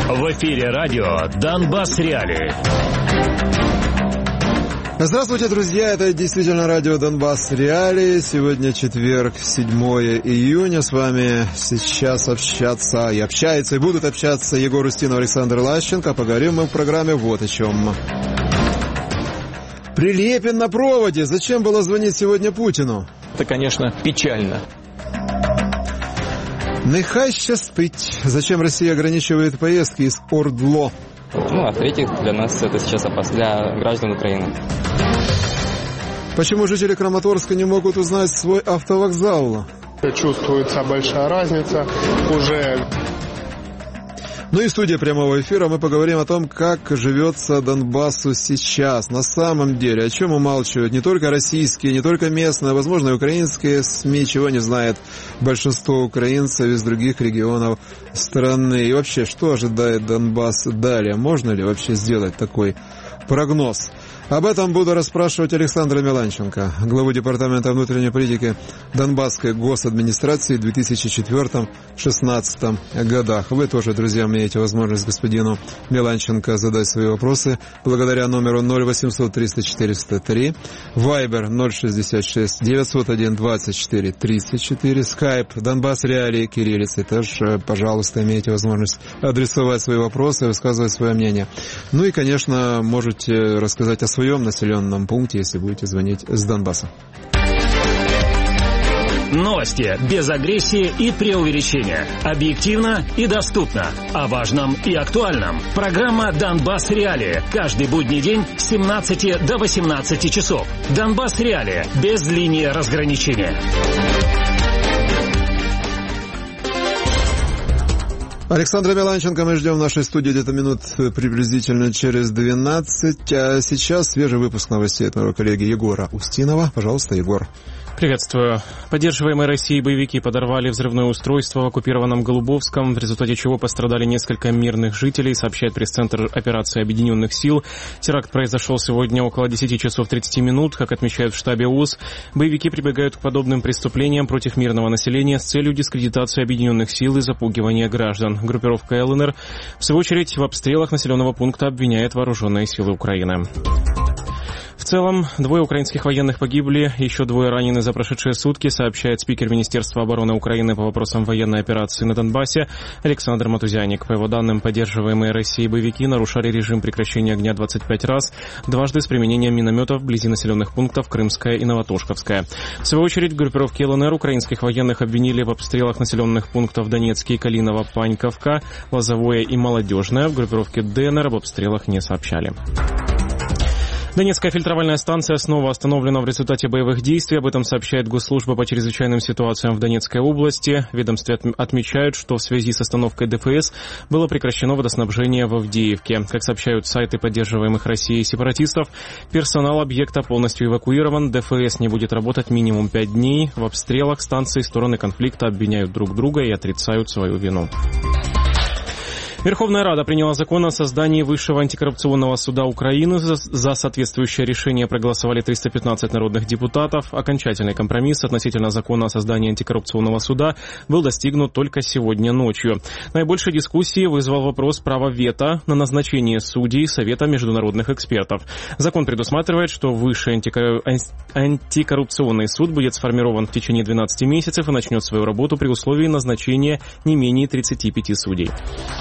В эфире радио «Донбасс Реалии». Здравствуйте, друзья! Это действительно радио «Донбасс Реалии». Сегодня четверг, 7 июня. С вами сейчас общается и будут общаться Егор Устинов, Александр Лащенко. Поговорим мы в программе вот о чем. Прилепин на проводе. Зачем было звонить сегодня Путину? Это, конечно, печально. Нехай ще спить. Зачем Россия ограничивает поездки из ОРДЛО? А в-третьих, для нас это сейчас опасно, для граждан Украины. Почему жители Краматорска не могут узнать свой автовокзал? Чувствуется большая разница уже. Ну и в студии прямого эфира мы поговорим о том, как живется Донбассу сейчас. На самом деле, о чем умалчивают не только российские, не только местные, а возможно и украинские СМИ, чего не знает большинство украинцев из других регионов страны. И вообще, что ожидает Донбасс далее? Можно ли вообще сделать такой прогноз? Об этом буду расспрашивать Александра Меланченко, главу Департамента внутренней политики Донбасской госадминистрации в 2004-2016 годах. Вы тоже, друзья, имеете возможность господину Меланченко задать свои вопросы благодаря номеру 0800 300 403, Viber 066 901 24 34, Skype Донбасс Реалии кириллицей. Тоже, пожалуйста, имеете возможность адресовать свои вопросы, высказывать свое мнение. Ну и, конечно, можете рассказать о своем населенном пункте, если будете звонить с Донбасса. Новости без агрессии и преувеличения. Объективно и доступно. О важном и актуальном. Программа «Донбасс Реалии». Каждый будний день с 17 до 18 часов. «Донбасс Реалии» без линии разграничения. Александра Меланченко мы ждем в нашей студии где-то минут приблизительно через 12. А сейчас свежий выпуск новостей от моего коллеги Егора Устинова. Пожалуйста, Егор. Приветствую. Поддерживаемые Россией боевики подорвали взрывное устройство в оккупированном Голубовском, в результате чего пострадали несколько мирных жителей, сообщает пресс-центр операции Объединенных сил. Теракт произошел сегодня около 10 часов 30 минут. Как отмечают в штабе УЗ, боевики прибегают к подобным преступлениям против мирного населения с целью дискредитации Объединенных сил и запугивания граждан. Группировка ЛНР, в свою очередь, в обстрелах населенного пункта обвиняет вооруженные силы Украины. В целом, 2 украинских военных погибли, еще 2 ранены за прошедшие сутки, сообщает спикер Министерства обороны Украины по вопросам военной операции на Донбассе Александр Матузяник. По его данным, поддерживаемые Россией боевики нарушали режим прекращения огня 25 раз, дважды с применением минометов вблизи населенных пунктов Крымская и Новотошковская. В свою очередь, группировки ЛНР украинских военных обвинили в обстрелах населенных пунктов Донецкий, Калиново, Паньковка, Лозовое и Молодежное. В группировке ДНР об обстрелах не сообщали. Донецкая фильтровальная станция снова остановлена в результате боевых действий. Об этом сообщает Госслужба по чрезвычайным ситуациям в Донецкой области. В ведомстве отмечают, что в связи с остановкой ДФС было прекращено водоснабжение в Авдеевке. Как сообщают сайты поддерживаемых Россией сепаратистов, персонал объекта полностью эвакуирован. ДФС не будет работать минимум 5 дней. В обстрелах станции стороны конфликта обвиняют друг друга и отрицают свою вину. Верховная Рада приняла закон о создании Высшего антикоррупционного суда Украины. За соответствующее решение проголосовали 315 народных депутатов. Окончательный компромисс относительно закона о создании антикоррупционного суда был достигнут только сегодня ночью. Наибольшей дискуссии вызвал вопрос права вето на назначение судей Совета международных экспертов. Закон предусматривает, что Высший антикоррупционный суд будет сформирован в течение 12 месяцев и начнет свою работу при условии назначения не менее 35 судей.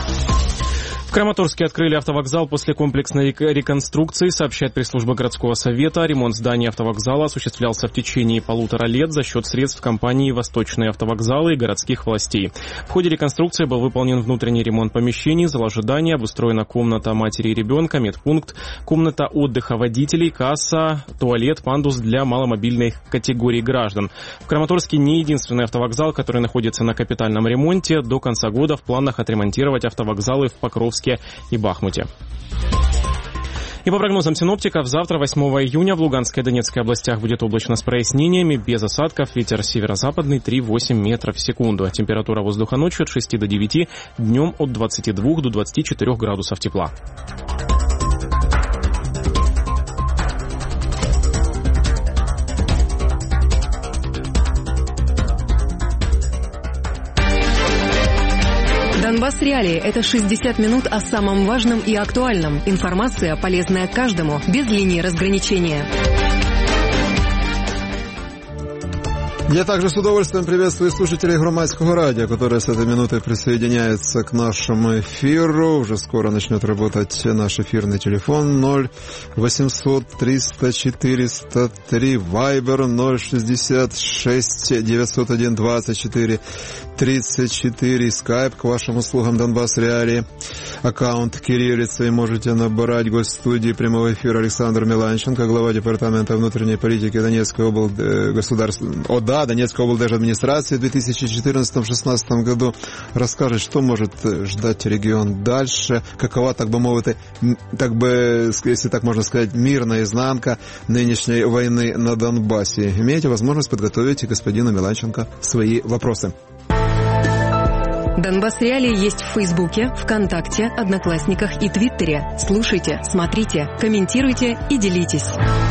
В Краматорске открыли автовокзал после комплексной реконструкции, сообщает пресс-служба городского совета. Ремонт здания автовокзала осуществлялся в течение 1,5 лет за счет средств компании «Восточные автовокзалы» и городских властей. В ходе реконструкции был выполнен внутренний ремонт помещений, зал ожидания, обустроена комната матери и ребенка, медпункт, комната отдыха водителей, касса, туалет, пандус для маломобильной категории граждан. В Краматорске не единственный автовокзал, который находится на капитальном ремонте. До конца года в планах отремонтировать автовокзалы в Покровске и Бахмуте. И по прогнозам синоптиков, завтра, 8 июня, в Луганской и Донецкой областях будет облачно с прояснениями, без осадков, ветер северо-западный 3,8 метров в секунду. Температура воздуха ночью от 6 до 9, днем от 22 до 24 градусов тепла. Донбасс Реалии – это 60 минут о самом важном и актуальном. Информация, полезная каждому, без линии разграничения. Я также с удовольствием приветствую слушателей Громадского радио, которые с этой минуты присоединяются к нашему эфиру. Уже скоро начнет работать наш эфирный телефон 0800 300 403, Вайбер 066 901 24 34, Скайп к вашим услугам Донбасс Реалии, аккаунт кириллицей можете набирать. Гость студии прямого эфира Александр Миланченко, глава департамента внутренней политики Донецкой Донецкой облдержадминистрации в 2014-2016 году. Расскажет, что может ждать регион дальше, какова, так бы, если так можно сказать, мирная изнанка нынешней войны на Донбассе. Имеете возможность подготовить господину Миланченко свои вопросы. Донбасс Реалии есть в Фейсбуке, ВКонтакте, Одноклассниках и Твиттере. Слушайте, смотрите, комментируйте и делитесь.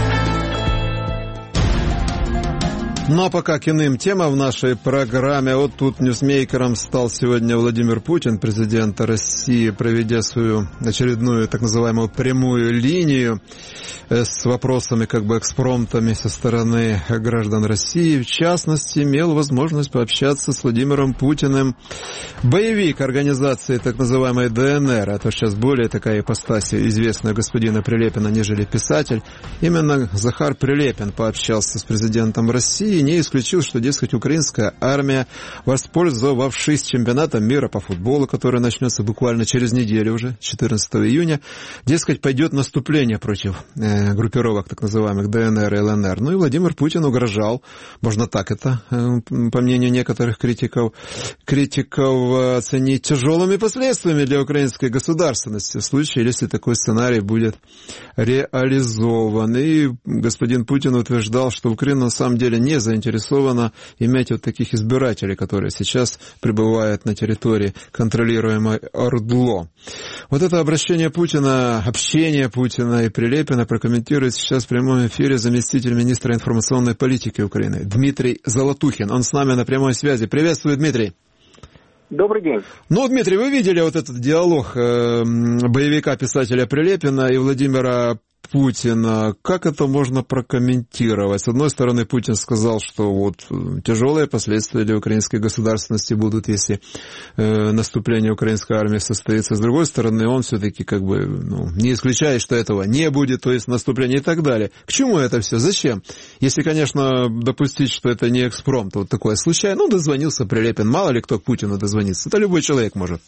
Ну а пока к иным темам в нашей программе. Вот тут ньюсмейкером стал сегодня Владимир Путин, президент России, проведя свою очередную так называемую прямую линию с вопросами, экспромтами со стороны граждан России. В частности, имел возможность пообщаться с Владимиром Путиным боевик организации так называемой ДНР. Это сейчас более такая ипостась известная господина Прилепина, нежели писатель. Именно Захар Прилепин пообщался с президентом России и не исключил, что, дескать, украинская армия, воспользовавшись чемпионатом мира по футболу, который начнется буквально через неделю уже, 14 июня, дескать, пойдет наступление против группировок так называемых ДНР и ЛНР. Ну и Владимир Путин угрожал, можно так это, по мнению некоторых критиков оценить тяжелыми последствиями для украинской государственности в случае, если такой сценарий будет реализован. И господин Путин утверждал, что Украина на самом деле не заинтересована иметь вот таких избирателей, которые сейчас пребывают на территории, контролируемой ОРДЛО. Вот это обращение Путина, общение Путина и Прилепина прокомментирует сейчас в прямом эфире заместитель министра информационной политики Украины Дмитрий Золотухин. Он с нами на прямой связи. Приветствую, Дмитрий. Добрый день. Ну, Дмитрий, вы видели вот этот диалог боевика-писателя Прилепина и Владимира Путина. Как это можно прокомментировать? С одной стороны, Путин сказал, что вот тяжелые последствия для украинской государственности будут, если наступление украинской армии состоится. С другой стороны, он все-таки не исключает, что этого не будет, то есть наступление и так далее. К чему это все? Зачем? Если, конечно, допустить, что это не экспромт, вот такое случайно. Дозвонился Прилепин. Мало ли кто к Путину дозвонится. Это любой человек может.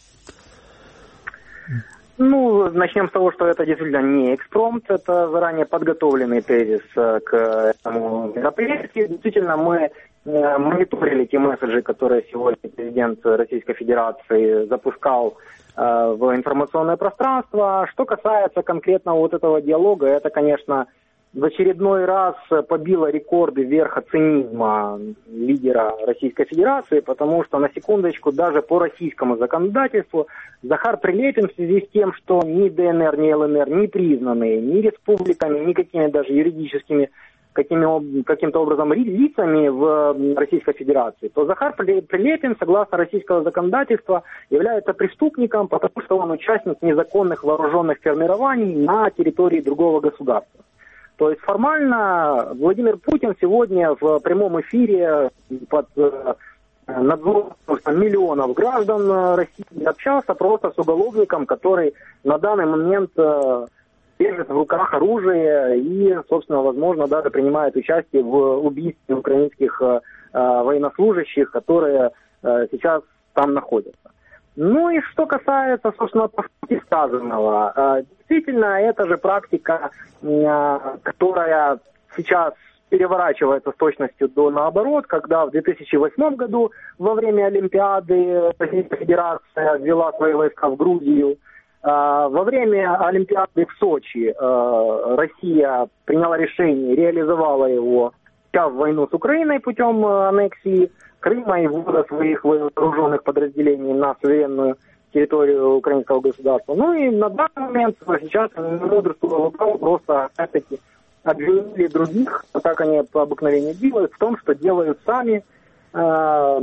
Начнем с того, что это действительно не экспромт, это заранее подготовленный тезис к этому мероприятию. Действительно, мы мониторили те месседжи, которые сегодня президент Российской Федерации запускал в информационное пространство. Что касается конкретно вот этого диалога, это, конечно, в очередной раз побило рекорды верха цинизма лидера Российской Федерации, потому что, на секундочку, даже по российскому законодательству Захар Прилепин в связи с тем, что ни ДНР, ни ЛНР не признаны ни республиками, никакими даже юридическими каким-то образом лицами в Российской Федерации, то Захар Прилепин, согласно российского законодательства, является преступником, потому что он участник незаконных вооруженных формирований на территории другого государства. То есть формально Владимир Путин сегодня в прямом эфире под надзором миллионов граждан России общался просто с уголовником, который на данный момент держит в руках оружие и, собственно, возможно, даже принимает участие в убийстве украинских военнослужащих, которые сейчас там находятся. Ну и что касается, собственно, по сути сказанного, действительно, это же практика, которая сейчас переворачивается с точностью до наоборот, когда в 2008 году во время Олимпиады Российская Федерация ввела свои войска в Грузию. Во время Олимпиады в Сочи Россия приняла решение, реализовала его, в войну с Украиной путем аннексии Крыма и ввода своих вооруженных подразделений на суверенную территорию украинского государства. Ну и на данный момент сейчас мудрствуя просто опять-таки обвинили других, так они по обыкновению делают, в том, что делают сами, при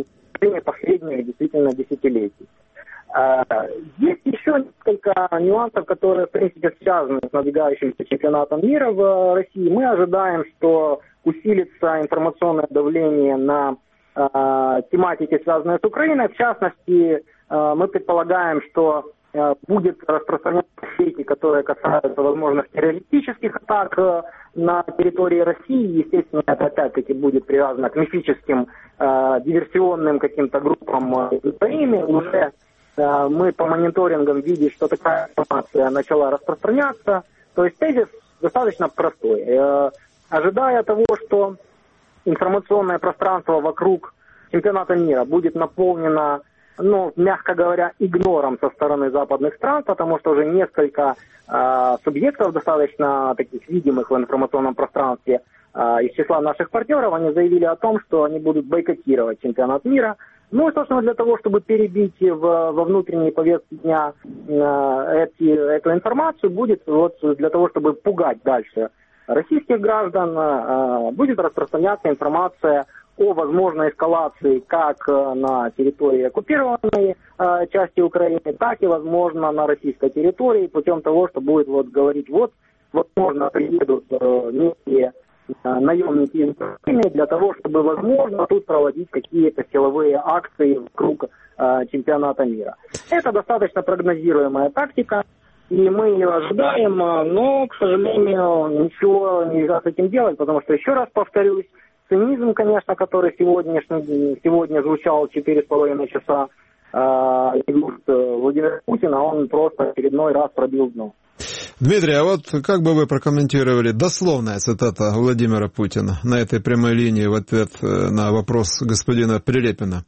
течение последних действительно десятилетий. Есть еще несколько нюансов, которые, в принципе, связаны с надвигающимся чемпионатом мира в России. Мы ожидаем, что усилится информационное давление на тематики, связанные с Украиной. В частности, мы предполагаем, что будет распространяться сети, которые касаются возможных террористических атак на территории России. Естественно, это опять-таки будет привязано к мифическим диверсионным каким-то группам Украины. Уже мы по мониторингам видим, что такая информация начала распространяться. То есть тезис достаточно простой. Ожидая того, что информационное пространство вокруг чемпионата мира будет наполнено, мягко говоря, игнором со стороны западных стран, потому что уже несколько субъектов, достаточно таких видимых в информационном пространстве, из числа наших партнеров, они заявили о том, что они будут бойкотировать чемпионат мира. И, собственно, для того, чтобы перебить во внутренней повестке дня эту информацию, будет для того, чтобы пугать дальше российских граждан, будет распространяться информация о возможной эскалации как на территории оккупированной части Украины, так и, возможно, на российской территории, путем того, что будет говорить, возможно, приедут некие наемники из Украины для того, чтобы, возможно, тут проводить какие-то силовые акции вокруг чемпионата мира. Это достаточно прогнозируемая тактика, и мы ее ожидаем, но, к сожалению, ничего нельзя с этим делать, потому что, еще раз повторюсь, цинизм, конечно, который сегодня звучал 4,5 часа Владимира Путина, он просто очередной раз пробил дно. Дмитрий, а вот как бы вы прокомментировали дословная цитата Владимира Путина на этой прямой линии в ответ на вопрос господина Прилепина?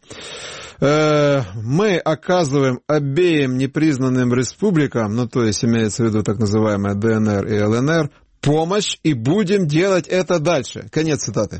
Мы оказываем обеим непризнанным республикам, то есть имеется в виду так называемая ДНР и ЛНР, помощь и будем делать это дальше. Конец цитаты.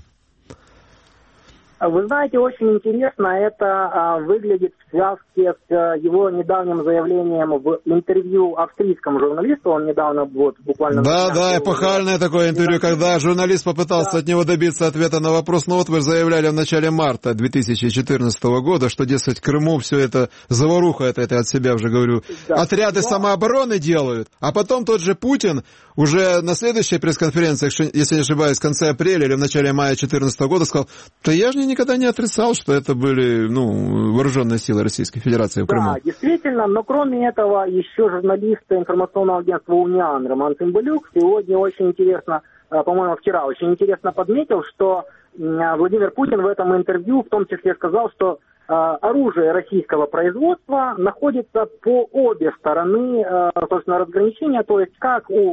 Вы знаете, очень интересно это выглядит в связке с его недавним заявлением в интервью австрийскому журналисту. Он недавно буквально... Да, эпохальное такое интервью, когда журналист попытался от него добиться ответа на вопрос. Вы заявляли в начале марта 2014 года, что, дескать, в Крыму все это заваруха, это от себя уже говорю, отряды самообороны делают. А потом тот же Путин уже на следующей пресс-конференции, если не ошибаюсь, в конце апреля или в начале мая 2014 года сказал, да я же никогда не отрицал, что это были вооруженные силы Российской Федерации в Крыму. Да, действительно, но кроме этого еще журналист информационного агентства «Униан» Роман Цымбалюк сегодня очень интересно, по-моему, вчера очень интересно подметил, что Владимир Путин в этом интервью в том числе сказал, что оружие российского производства находится по обе стороны, собственно, разграничения, то есть как у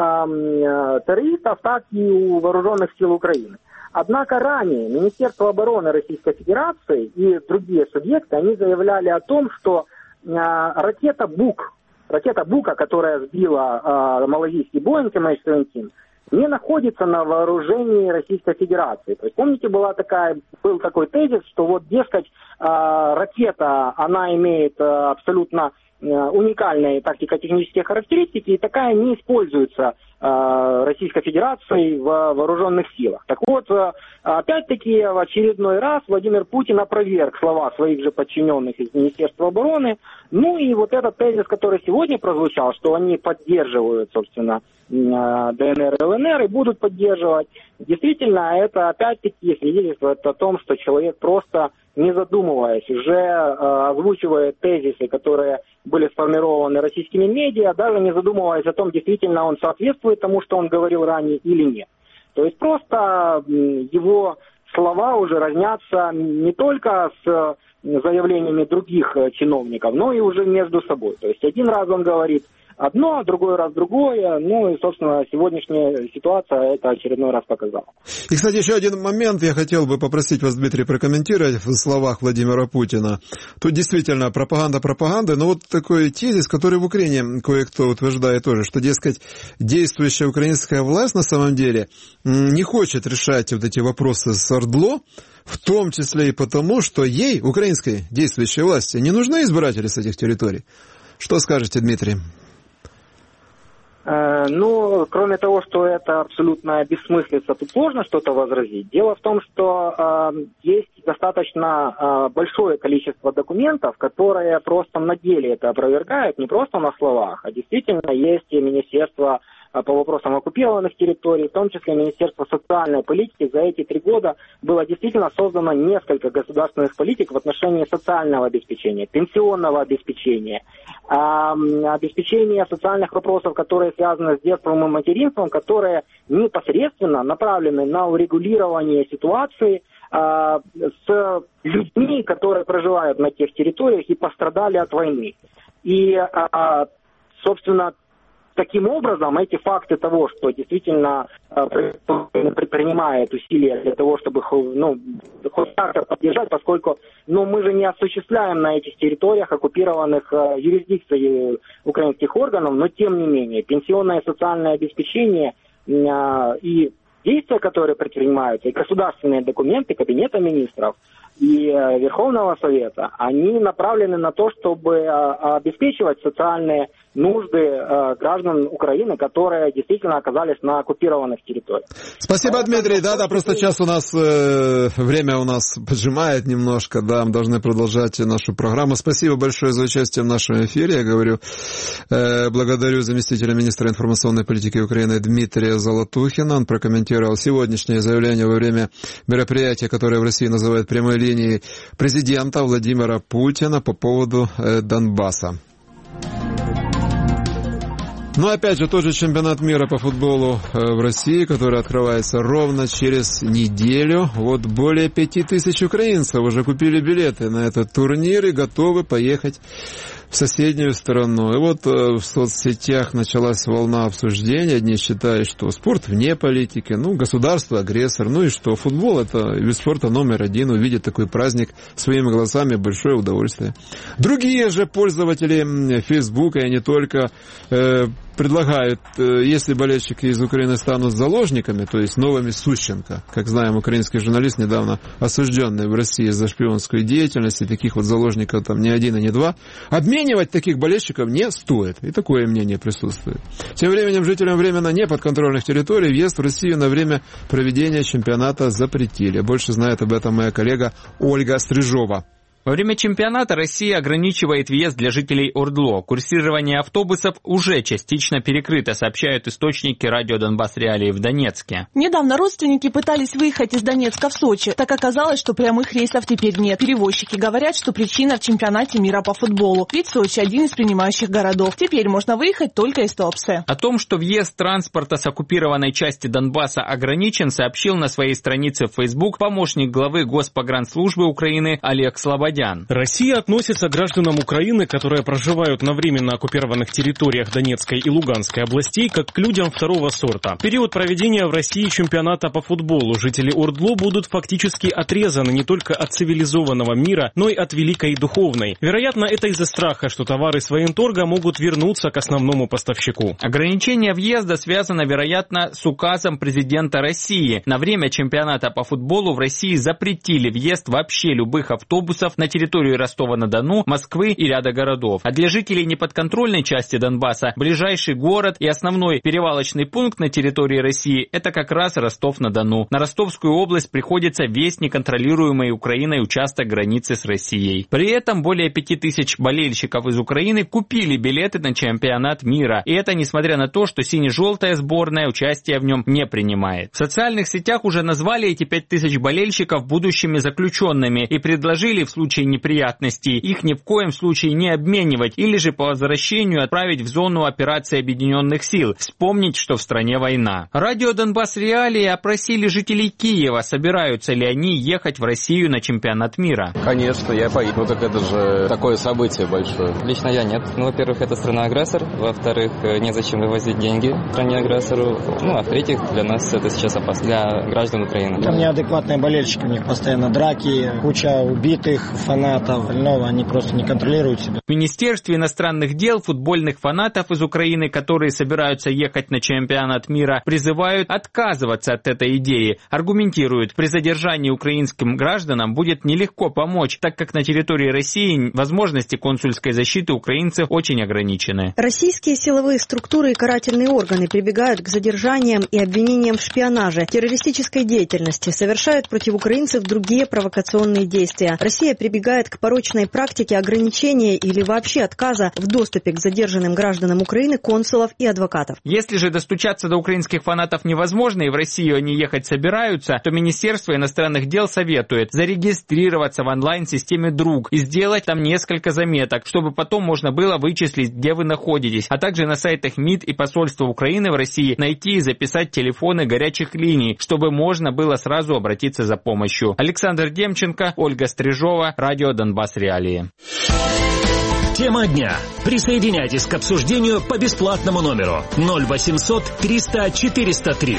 террористов, так и у вооруженных сил Украины. Однако ранее Министерство обороны Российской Федерации и другие субъекты, они заявляли о том, что ракета «Бука», которая сбила малазийский Боинг MH17, не находится на вооружении Российской Федерации. То есть, помните, был такой тезис, что дескать, ракета, она имеет абсолютно уникальные тактико-технические характеристики, и такая не используется Российской Федерацией в вооруженных силах. Так вот, опять-таки, в очередной раз Владимир Путин опроверг слова своих же подчиненных из Министерства обороны. И этот тезис, который сегодня прозвучал, что они поддерживают, собственно, ДНР и ЛНР и будут поддерживать, действительно, это опять-таки свидетельствует о том, что человек просто, не задумываясь, уже озвучивает тезисы, которые были сформированы российскими медиа, даже не задумываясь о том, действительно он соответствует тому, что он говорил ранее или нет. То есть просто его слова уже разнятся не только с заявлениями других чиновников, но и уже между собой. То есть один раз он говорит одно, другой раз другое, и, собственно, сегодняшняя ситуация это очередной раз показала. И, кстати, еще один момент я хотел бы попросить вас, Дмитрий, прокомментировать в словах Владимира Путина. Тут действительно пропаганда, но такой тезис, который в Украине кое-кто утверждает тоже, что, дескать, действующая украинская власть на самом деле не хочет решать эти вопросы с ОРДЛО, в том числе и потому, что ей, украинской действующей власти, не нужны избиратели с этих территорий. Что скажете, Дмитрий? Ну, кроме того, что это абсолютно бессмыслица, тут сложно что-то возразить. Дело в том, что есть достаточно большое количество документов, которые просто на деле это опровергают, не просто на словах, а действительно есть и Министерство по вопросам оккупированных территорий, в том числе Министерство социальной политики. За эти 3 года было действительно создано несколько государственных политик в отношении социального обеспечения, пенсионного обеспечения, обеспечения социальных вопросов, которые связаны с детством и материнством, которые непосредственно направлены на урегулирование ситуации с людьми, которые проживают на тех территориях и пострадали от войны. И, собственно, таким образом, эти факты того, что действительно предпринимает усилия для того, чтобы хоть как-то поддержать, поскольку мы же не осуществляем на этих территориях оккупированных юрисдикций украинских органов, но тем не менее, пенсионное и социальное обеспечение и действия, которые предпринимаются, и государственные документы Кабинета министров и Верховного Совета, они направлены на то, чтобы обеспечивать социальные нужды граждан Украины, которые действительно оказались на оккупированных территориях. Спасибо, Дмитрий. Да, просто час у нас, время у нас поджимает немножко, да, мы должны продолжать нашу программу. Спасибо большое за участие в нашем эфире. Я говорю, благодарю заместителя министра информационной политики Украины Дмитрия Золотухина. Он прокомментировал сегодняшнее заявление во время мероприятия, которое в России называют прямой линией президента Владимира Путина по поводу Донбасса. Ну, опять же, тот же чемпионат мира по футболу в России, который открывается ровно через неделю. Вот более 5000 украинцев уже купили билеты на этот турнир и готовы поехать в соседнюю страну. И вот в соцсетях началась волна обсуждений. Одни считают, что спорт вне политики, государство агрессор, и что футбол — это вид спорта номер 1, увидеть такой праздник своими глазами — большое удовольствие. Другие же пользователи Фейсбука, и не только, предлагают, если болельщики из Украины станут заложниками, то есть новыми Сущенко, как знаем, украинский журналист, недавно осужденный в России за шпионскую деятельность, и таких вот заложников там не 1 и не 2, обменивать таких болельщиков не стоит. И такое мнение присутствует. Тем временем жителям временно неподконтрольных территорий въезд в Россию на время проведения чемпионата запретили. Больше знает об этом моя коллега Ольга Стрижова. Во время чемпионата Россия ограничивает въезд для жителей ОРДЛО. Курсирование автобусов уже частично перекрыто, сообщают источники радио «Донбасс Реалии» в Донецке. Недавно родственники пытались выехать из Донецка в Сочи. Так оказалось, что прямых рейсов теперь нет. Перевозчики говорят, что причина в чемпионате мира по футболу. Ведь Сочи — один из принимающих городов. Теперь можно выехать только из Туапсе. О том, что въезд транспорта с оккупированной части Донбасса ограничен, сообщил на своей странице в Facebook помощник главы Госпогранслужбы Украины Олег Слободян. Россия относится к гражданам Украины, которые проживают на временно оккупированных территориях Донецкой и Луганской областей, как к людям второго сорта. В период проведения в России чемпионата по футболу жители ОРДЛО будут фактически отрезаны не только от цивилизованного мира, но и от великой духовной. Вероятно, это из-за страха, что товары с военторга могут вернуться к основному поставщику. Ограничение въезда связано, вероятно, с указом президента России. На время чемпионата по футболу в России запретили въезд вообще любых автобусов на территорию Ростова-на-Дону, Москвы и ряда городов. А для жителей неподконтрольной части Донбасса ближайший город и основной перевалочный пункт на территории России — это как раз Ростов-на-Дону. На Ростовскую область приходится весь неконтролируемый Украиной участок границы с Россией. При этом более 5000 болельщиков из Украины купили билеты на чемпионат мира. И это несмотря на то, что сине-желтая сборная участие в нем не принимает. В социальных сетях уже назвали эти 5000 болельщиков будущими заключенными и предложили в случае неприятностей их ни в коем случае не обменивать или же по возвращению отправить в зону операции Объединенных сил. Вспомнить, что в стране война. Радио «Донбасс Реалии» опросили жителей Киева, собираются ли они ехать в Россию на чемпионат мира. Конечно, я поеду. Так это же такое событие большое. Лично я нет. Во-первых, это страна-агрессор. Во-вторых, незачем вывозить деньги стране-агрессору. А в-третьих, для нас это сейчас опасно. Для граждан Украины. Там неадекватные болельщики, у них постоянно драки, куча убитых. фанатов больного, они просто не контролируют себя. В Министерстве иностранных дел футбольных фанатов из Украины, которые собираются ехать на чемпионат мира, призывают отказываться от этой идеи. Аргументируют, при задержании украинским гражданам будет нелегко помочь, так как на территории России возможности консульской защиты украинцев очень ограничены. Российские силовые структуры и карательные органы прибегают к задержаниям и обвинениям в шпионаже, террористической деятельности, совершают против украинцев другие провокационные действия. Россия прибегает к порочной практике ограничения или вообще отказа в доступе к задержанным гражданам Украины консулов и адвокатов. Если же достучаться до украинских фанатов невозможно и в Россию они ехать собираются, то Министерство иностранных дел советует зарегистрироваться в онлайн-системе «Друг» и сделать там несколько заметок, чтобы потом можно было вычислить, где вы находитесь, а также на сайтах МИД и посольства Украины в России найти и записать телефоны горячих линий, чтобы можно было сразу обратиться за помощью. Александр Демченко, Ольга Стрижова, радио «Донбасс Реалии». Тема дня. Присоединяйтесь к обсуждению по бесплатному номеру 0800 300 403.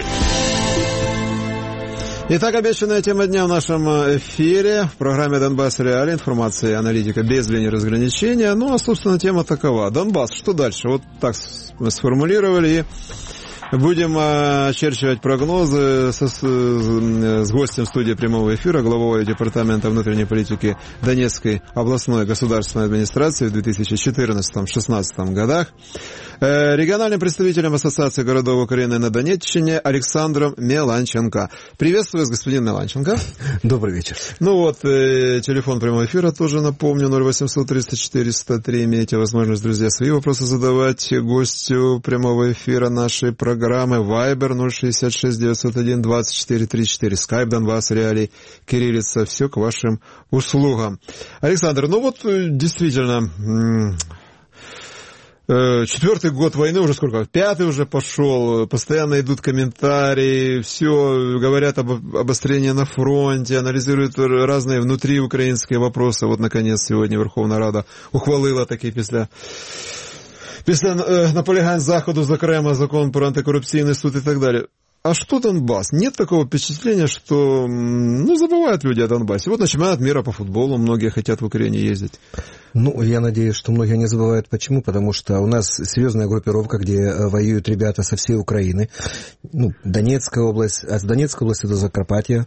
Итак, обещанная тема дня в нашем эфире в программе «Донбасс Реалии». Информация и аналитика без линии разграничения. Ну, а, собственно, тема такова. Донбасс, что дальше? Вот так мы сформулировали и будем очерчивать прогнозы с гостем студии прямого эфира, главой Департамента внутренней политики Донецкой областной государственной администрации в 2014-2016 годах, региональным представителем Ассоциации городов Украины на Донеччине Александром Меланченко. Приветствую вас, господин Меланченко. Добрый вечер. Ну вот, телефон прямого эфира тоже напомню, 0800 300 403. Имеете возможность, друзья, свои вопросы задавать гостю прямого эфира нашей программы. Вайбер 066 901 24 34. Скайп Донбасс Реалий. Кириллица. Все к вашим услугам. Александр, ну вот действительно, 4-й год войны, уже сколько? 5-й уже пошел, постоянно идут комментарии, все говорят об обострении на фронте, анализируют разные внутриукраинские вопросы. Вот, наконец, сегодня Верховна Рада ухвалила таки після наполягань Заходу, зокрема, закон про антикоррупционный суд и так далее. А что Донбасс? Нет такого впечатления, что забывают люди о Донбассе. Вот на чемпионат мира по футболу многие хотят в Украине ездить. Ну, я надеюсь, что многие не забывают. Почему? Потому что у нас серьезная группировка, где воюют ребята со всей Украины. Донецкая область, от Донецкой области до Закарпатья.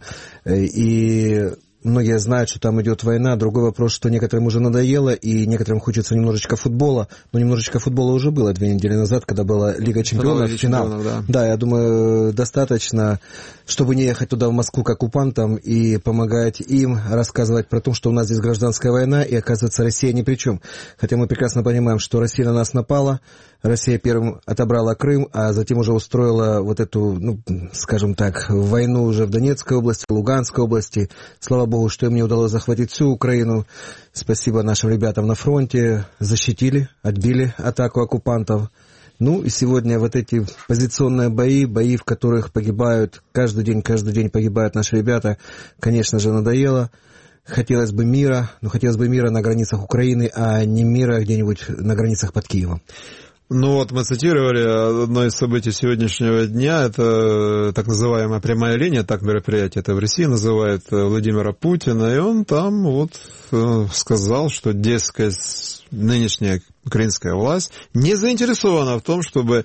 И многие знают, что там идет война. Другой вопрос, что некоторым уже надоело, и некоторым хочется немножечко футбола. Но немножечко футбола уже было 2 недели назад, когда была Лига чемпионов, финал. Да, я думаю, достаточно, чтобы не ехать туда, в Москву, к оккупантам, и помогать им рассказывать про то, что у нас здесь гражданская война, и, оказывается, Россия ни при чем. Хотя мы прекрасно понимаем, что Россия на нас напала, Россия первым отобрала Крым, а затем уже устроила вот эту, скажем так, войну уже в Донецкой области, Луганской области. Слава Богу, что им не удалось захватить всю Украину. Спасибо нашим ребятам на фронте. Защитили, отбили атаку оккупантов. И сегодня вот эти позиционные бои, в которых погибают, каждый день погибают наши ребята, конечно же, надоело. Хотелось бы мира, но хотелось бы мира на границах Украины, а не мира где-нибудь на границах под Киевом. Мы цитировали одно из событий сегодняшнего дня, это так называемая прямая линия, так мероприятие это в России называют, Владимира Путина, и он там сказал, что, дескать, нынешняя украинская власть не заинтересована в том, чтобы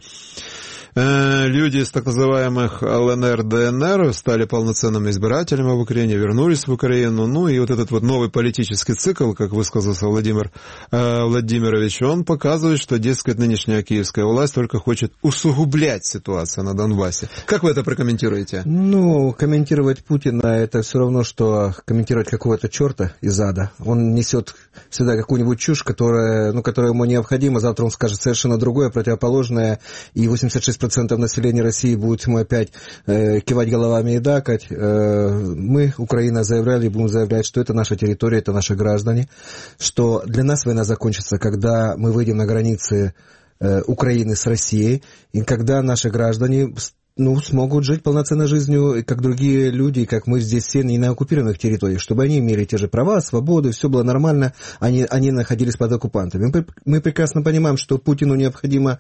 люди из так называемых ЛНР, ДНР стали полноценными избирателями в Украине, вернулись в Украину. И вот этот новый политический цикл, как высказался Владимир Владимирович, он показывает, что, дескать, нынешняя киевская власть только хочет усугублять ситуацию на Донбассе. Как вы это прокомментируете? Комментировать Путина — это все равно, что комментировать какого-то черта из ада. Он несет всегда какую-нибудь чушь, которая ему необходима. Завтра он скажет совершенно другое, противоположное, и 86% населения России будет ему опять кивать головами и дакать. Мы, Украина, заявляли и будем заявлять, что это наша территория, это наши граждане, что для нас война закончится, когда мы выйдем на границы Украины с Россией, и когда наши граждане смогут жить полноценной жизнью, как другие люди, как мы здесь все не на оккупированных территориях, чтобы они имели те же права, свободы, все было нормально, они находились под оккупантами. Мы прекрасно понимаем, что Путину необходимо,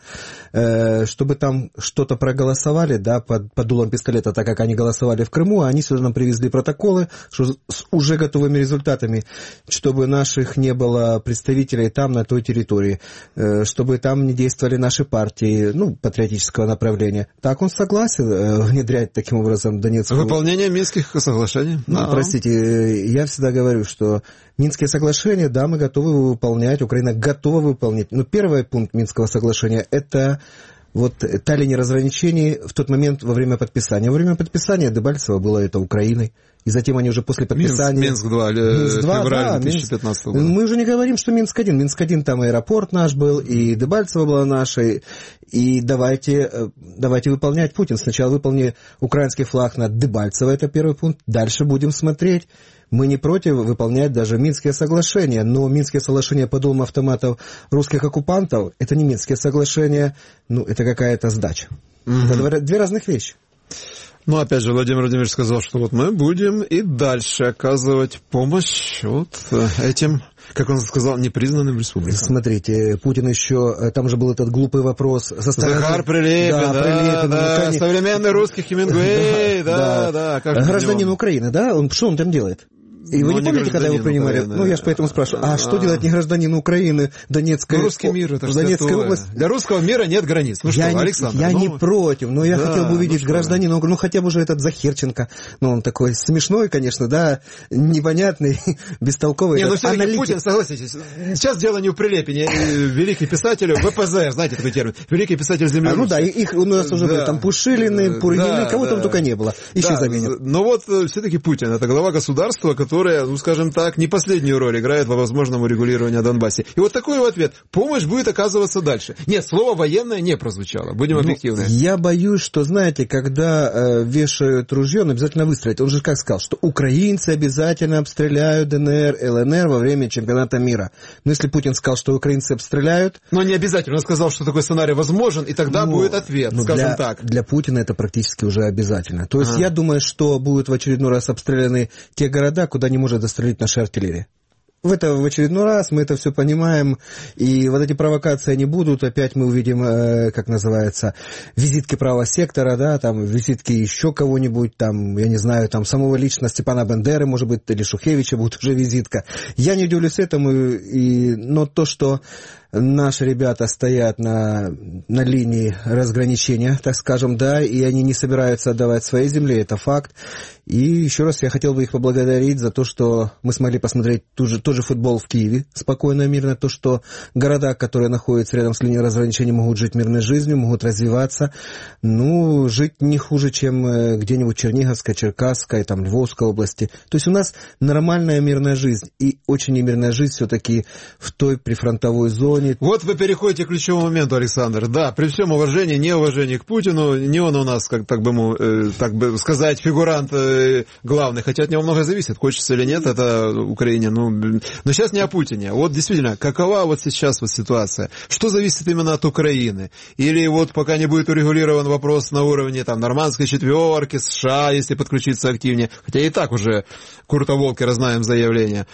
чтобы там что-то проголосовали, да, под дулом пистолета, так как они голосовали в Крыму, а они сюда нам привезли протоколы с уже готовыми результатами, чтобы наших не было представителей там, на той территории, чтобы там не действовали наши партии, патриотического направления. Так он согласен внедрять таким образом Донецкую... Выполнение Минских соглашений. Простите, я всегда говорю, что Минские соглашения, да, мы готовы выполнять, Украина готова выполнить. Но первый пункт Минского соглашения – это та линия разграничений в тот момент во время подписания. Во время подписания Дебальцево было это Украиной. И затем они уже после подписания... Минск-2, февраль 2015 года. Мы уже не говорим, что Минск-1. Минск-1 там аэропорт наш был, и Дебальцево была нашей. И давайте выполнять Путин. Сначала выполни украинский флаг над Дебальцево, это первый пункт. Дальше будем смотреть. Мы не против выполнять даже Минские соглашения, но Минские соглашения по дулам автоматов русских оккупантов, это не Минские соглашения, это какая-то сдача. Это две разных вещи. Опять же, Владимир Владимирович сказал, что мы будем и дальше оказывать помощь этим, как он сказал, непризнанным республикам. Смотрите, Путин еще, там же был этот глупый вопрос со стороны... Захар Прилепин, да, современный русский Хемингуэй, да. Гражданин Украины, да? Что он там делает? И вы не помните, когда его принимали? Украины, я же поэтому спрашиваю, что делать не гражданин Украины, Донецкой... русский мир, это Донецкая область? Для русского мира нет границ. Александр? Я не против, но я хотел бы увидеть гражданина, хотя бы уже этот Захерченко, он такой смешной, конечно, да, непонятный, бестолковый. Все-таки Путин, согласитесь, сейчас дело не в Прилепине, великий писатель, ВПЗ, знаете такой термин, великий писатель земли. Их у нас уже были, там Пушилины, Пургины, кого там только не было, еще заменят. Но все-таки Путин, это глава государства, которая, скажем так, не последнюю роль играет во возможном урегулировании Донбассе. И такой ответ. Помощь будет оказываться дальше. Нет, слово «военное» не прозвучало. Будем объективны. Я боюсь, что, знаете, когда вешают ружье, он обязательно выстрелит. Он же как сказал, что украинцы обязательно обстреляют ДНР, ЛНР во время чемпионата мира. Но если Путин сказал, что украинцы обстреляют... Но не обязательно. Он сказал, что такой сценарий возможен, и тогда будет ответ, скажем так. Для Путина это практически уже обязательно. То есть я думаю, что будут в очередной раз обстреляны те города, куда не может дострелить наша артиллерия. В очередной раз, мы это все понимаем, и эти провокации не будут, опять мы увидим, визитки правого сектора, да, там, визитки еще кого-нибудь, там, я не знаю, там, самого лично Степана Бендеры, может быть, или Шухевича будет уже визитка. Я не удивлюсь этому, но то, что наши ребята стоят на линии разграничения, так скажем, да, и они не собираются отдавать своей земле, это факт. И еще раз я хотел бы их поблагодарить за то, что мы смогли посмотреть тоже футбол в Киеве спокойно, мирно, то, что города, которые находятся рядом с линией разграничения, могут жить мирной жизнью, могут развиваться, жить не хуже, чем где-нибудь Черниговской, Черкасской, там, Львовской области. То есть у нас нормальная мирная жизнь, и очень немирная жизнь все-таки в той прифронтовой зоне. Вы переходите к ключевому моменту, Александр. Да, при всем уважении, неуважении к Путину, не он у нас, так бы сказать, фигурант главный, хотя от него многое зависит, хочется или нет, это Украине. Но сейчас не о Путине. Действительно, какова сейчас ситуация? Что зависит именно от Украины? Или пока не будет урегулирован вопрос на уровне нормандской четверки, США, если подключиться активнее, хотя и так уже Курта Волкера знаем заявление.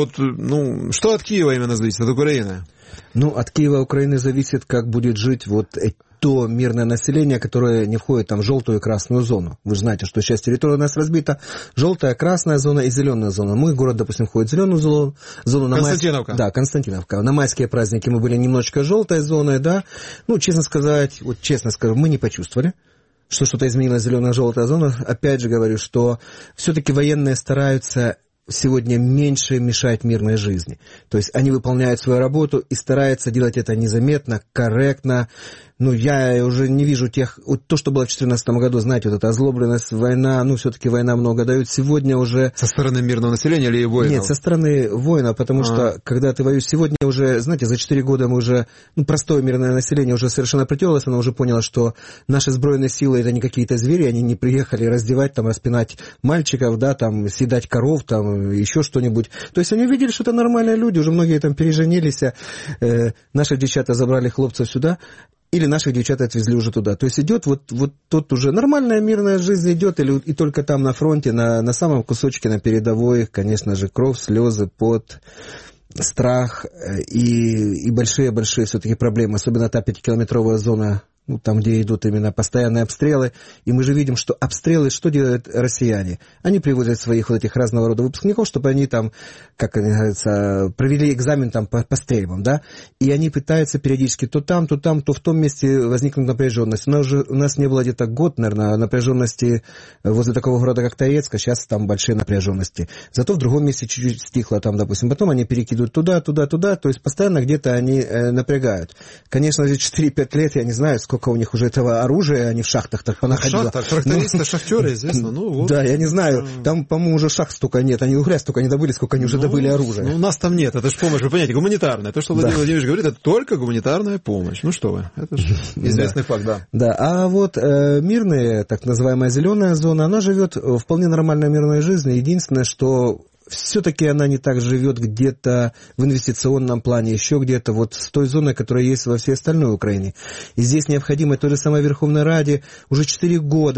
Что от Киева именно зависит, от Украины? От Киева Украины зависит, как будет жить то мирное население, которое не входит в желтую и красную зону. Вы же знаете, что сейчас территория у нас разбита. Желтая, красная зона и зеленая зона. Мой город, допустим, входит в зеленую зону. Константиновка. Да, Константиновка. На майские праздники мы были немножечко желтой зоной, да. Честно скажу, мы не почувствовали, что что-то изменилось, зеленая-желтая зона. Опять же говорю, что все-таки военные стараются сегодня меньше мешать мирной жизни. То есть они выполняют свою работу и стараются делать это незаметно, корректно. Я уже не вижу то, что было в 2014 году, знаете, эта озлобленность, война, все-таки война много дает. Сегодня уже... Со стороны мирного населения или воинов? Нет, со стороны воинов, потому что, когда ты воюешь, сегодня уже, знаете, за 4 года мы уже, простое мирное население уже совершенно притерлось, оно уже поняло, что наши сбройные силы это не какие-то звери, они не приехали раздевать, распинать мальчиков, да, съедать коров, еще что-нибудь. То есть они увидели, что это нормальные люди, уже многие переженились, наши девчата забрали хлопцев сюда. или наших девчат отвезли уже туда. То есть идет вот тут уже нормальная мирная жизнь идет, и только там на фронте, на самом кусочке, на передовой, конечно же, кровь, слезы, пот, страх и большие-большие все-таки проблемы, особенно та 5-километровая зона, ну, там, где идут именно постоянные обстрелы, и мы же видим, что обстрелы, что делают россияне? Они приводят своих вот этих разного рода выпускников, чтобы они там, как они говорится, провели экзамен там по стрельбам, да, и они пытаются периодически то там, то в том месте возникнуть напряженность. У нас не было где-то год, наверное, напряженности возле такого города, как Торецк, а сейчас там большие напряженности. Зато в другом месте чуть-чуть стихло там, допустим, потом они перекидывают туда, то есть постоянно где-то они напрягают. Конечно же, 4-5 лет, я не знаю, сколько у них уже этого оружия, они в шахтах так понаходило. В шахтах, трактористы, шахтеры, известно. Ну, вот. Да, я не знаю, там, по-моему, уже шахт столько нет, они угря столько не добыли, сколько они уже добыли оружие. Ну, у нас там нет, это же помощь, вы понимаете, гуманитарная. То, что Владимир Владимирович говорит, это только гуманитарная помощь. Ну что вы, это же известный факт, да. Да, а вот мирная, так называемая зеленая зона, она живет вполне нормальной мирной жизнью. Единственное, что все-таки она не так живет где-то в инвестиционном плане, еще где-то вот с той зоной, которая есть во всей остальной Украине. И здесь необходимо той же самой Верховной Раде уже 4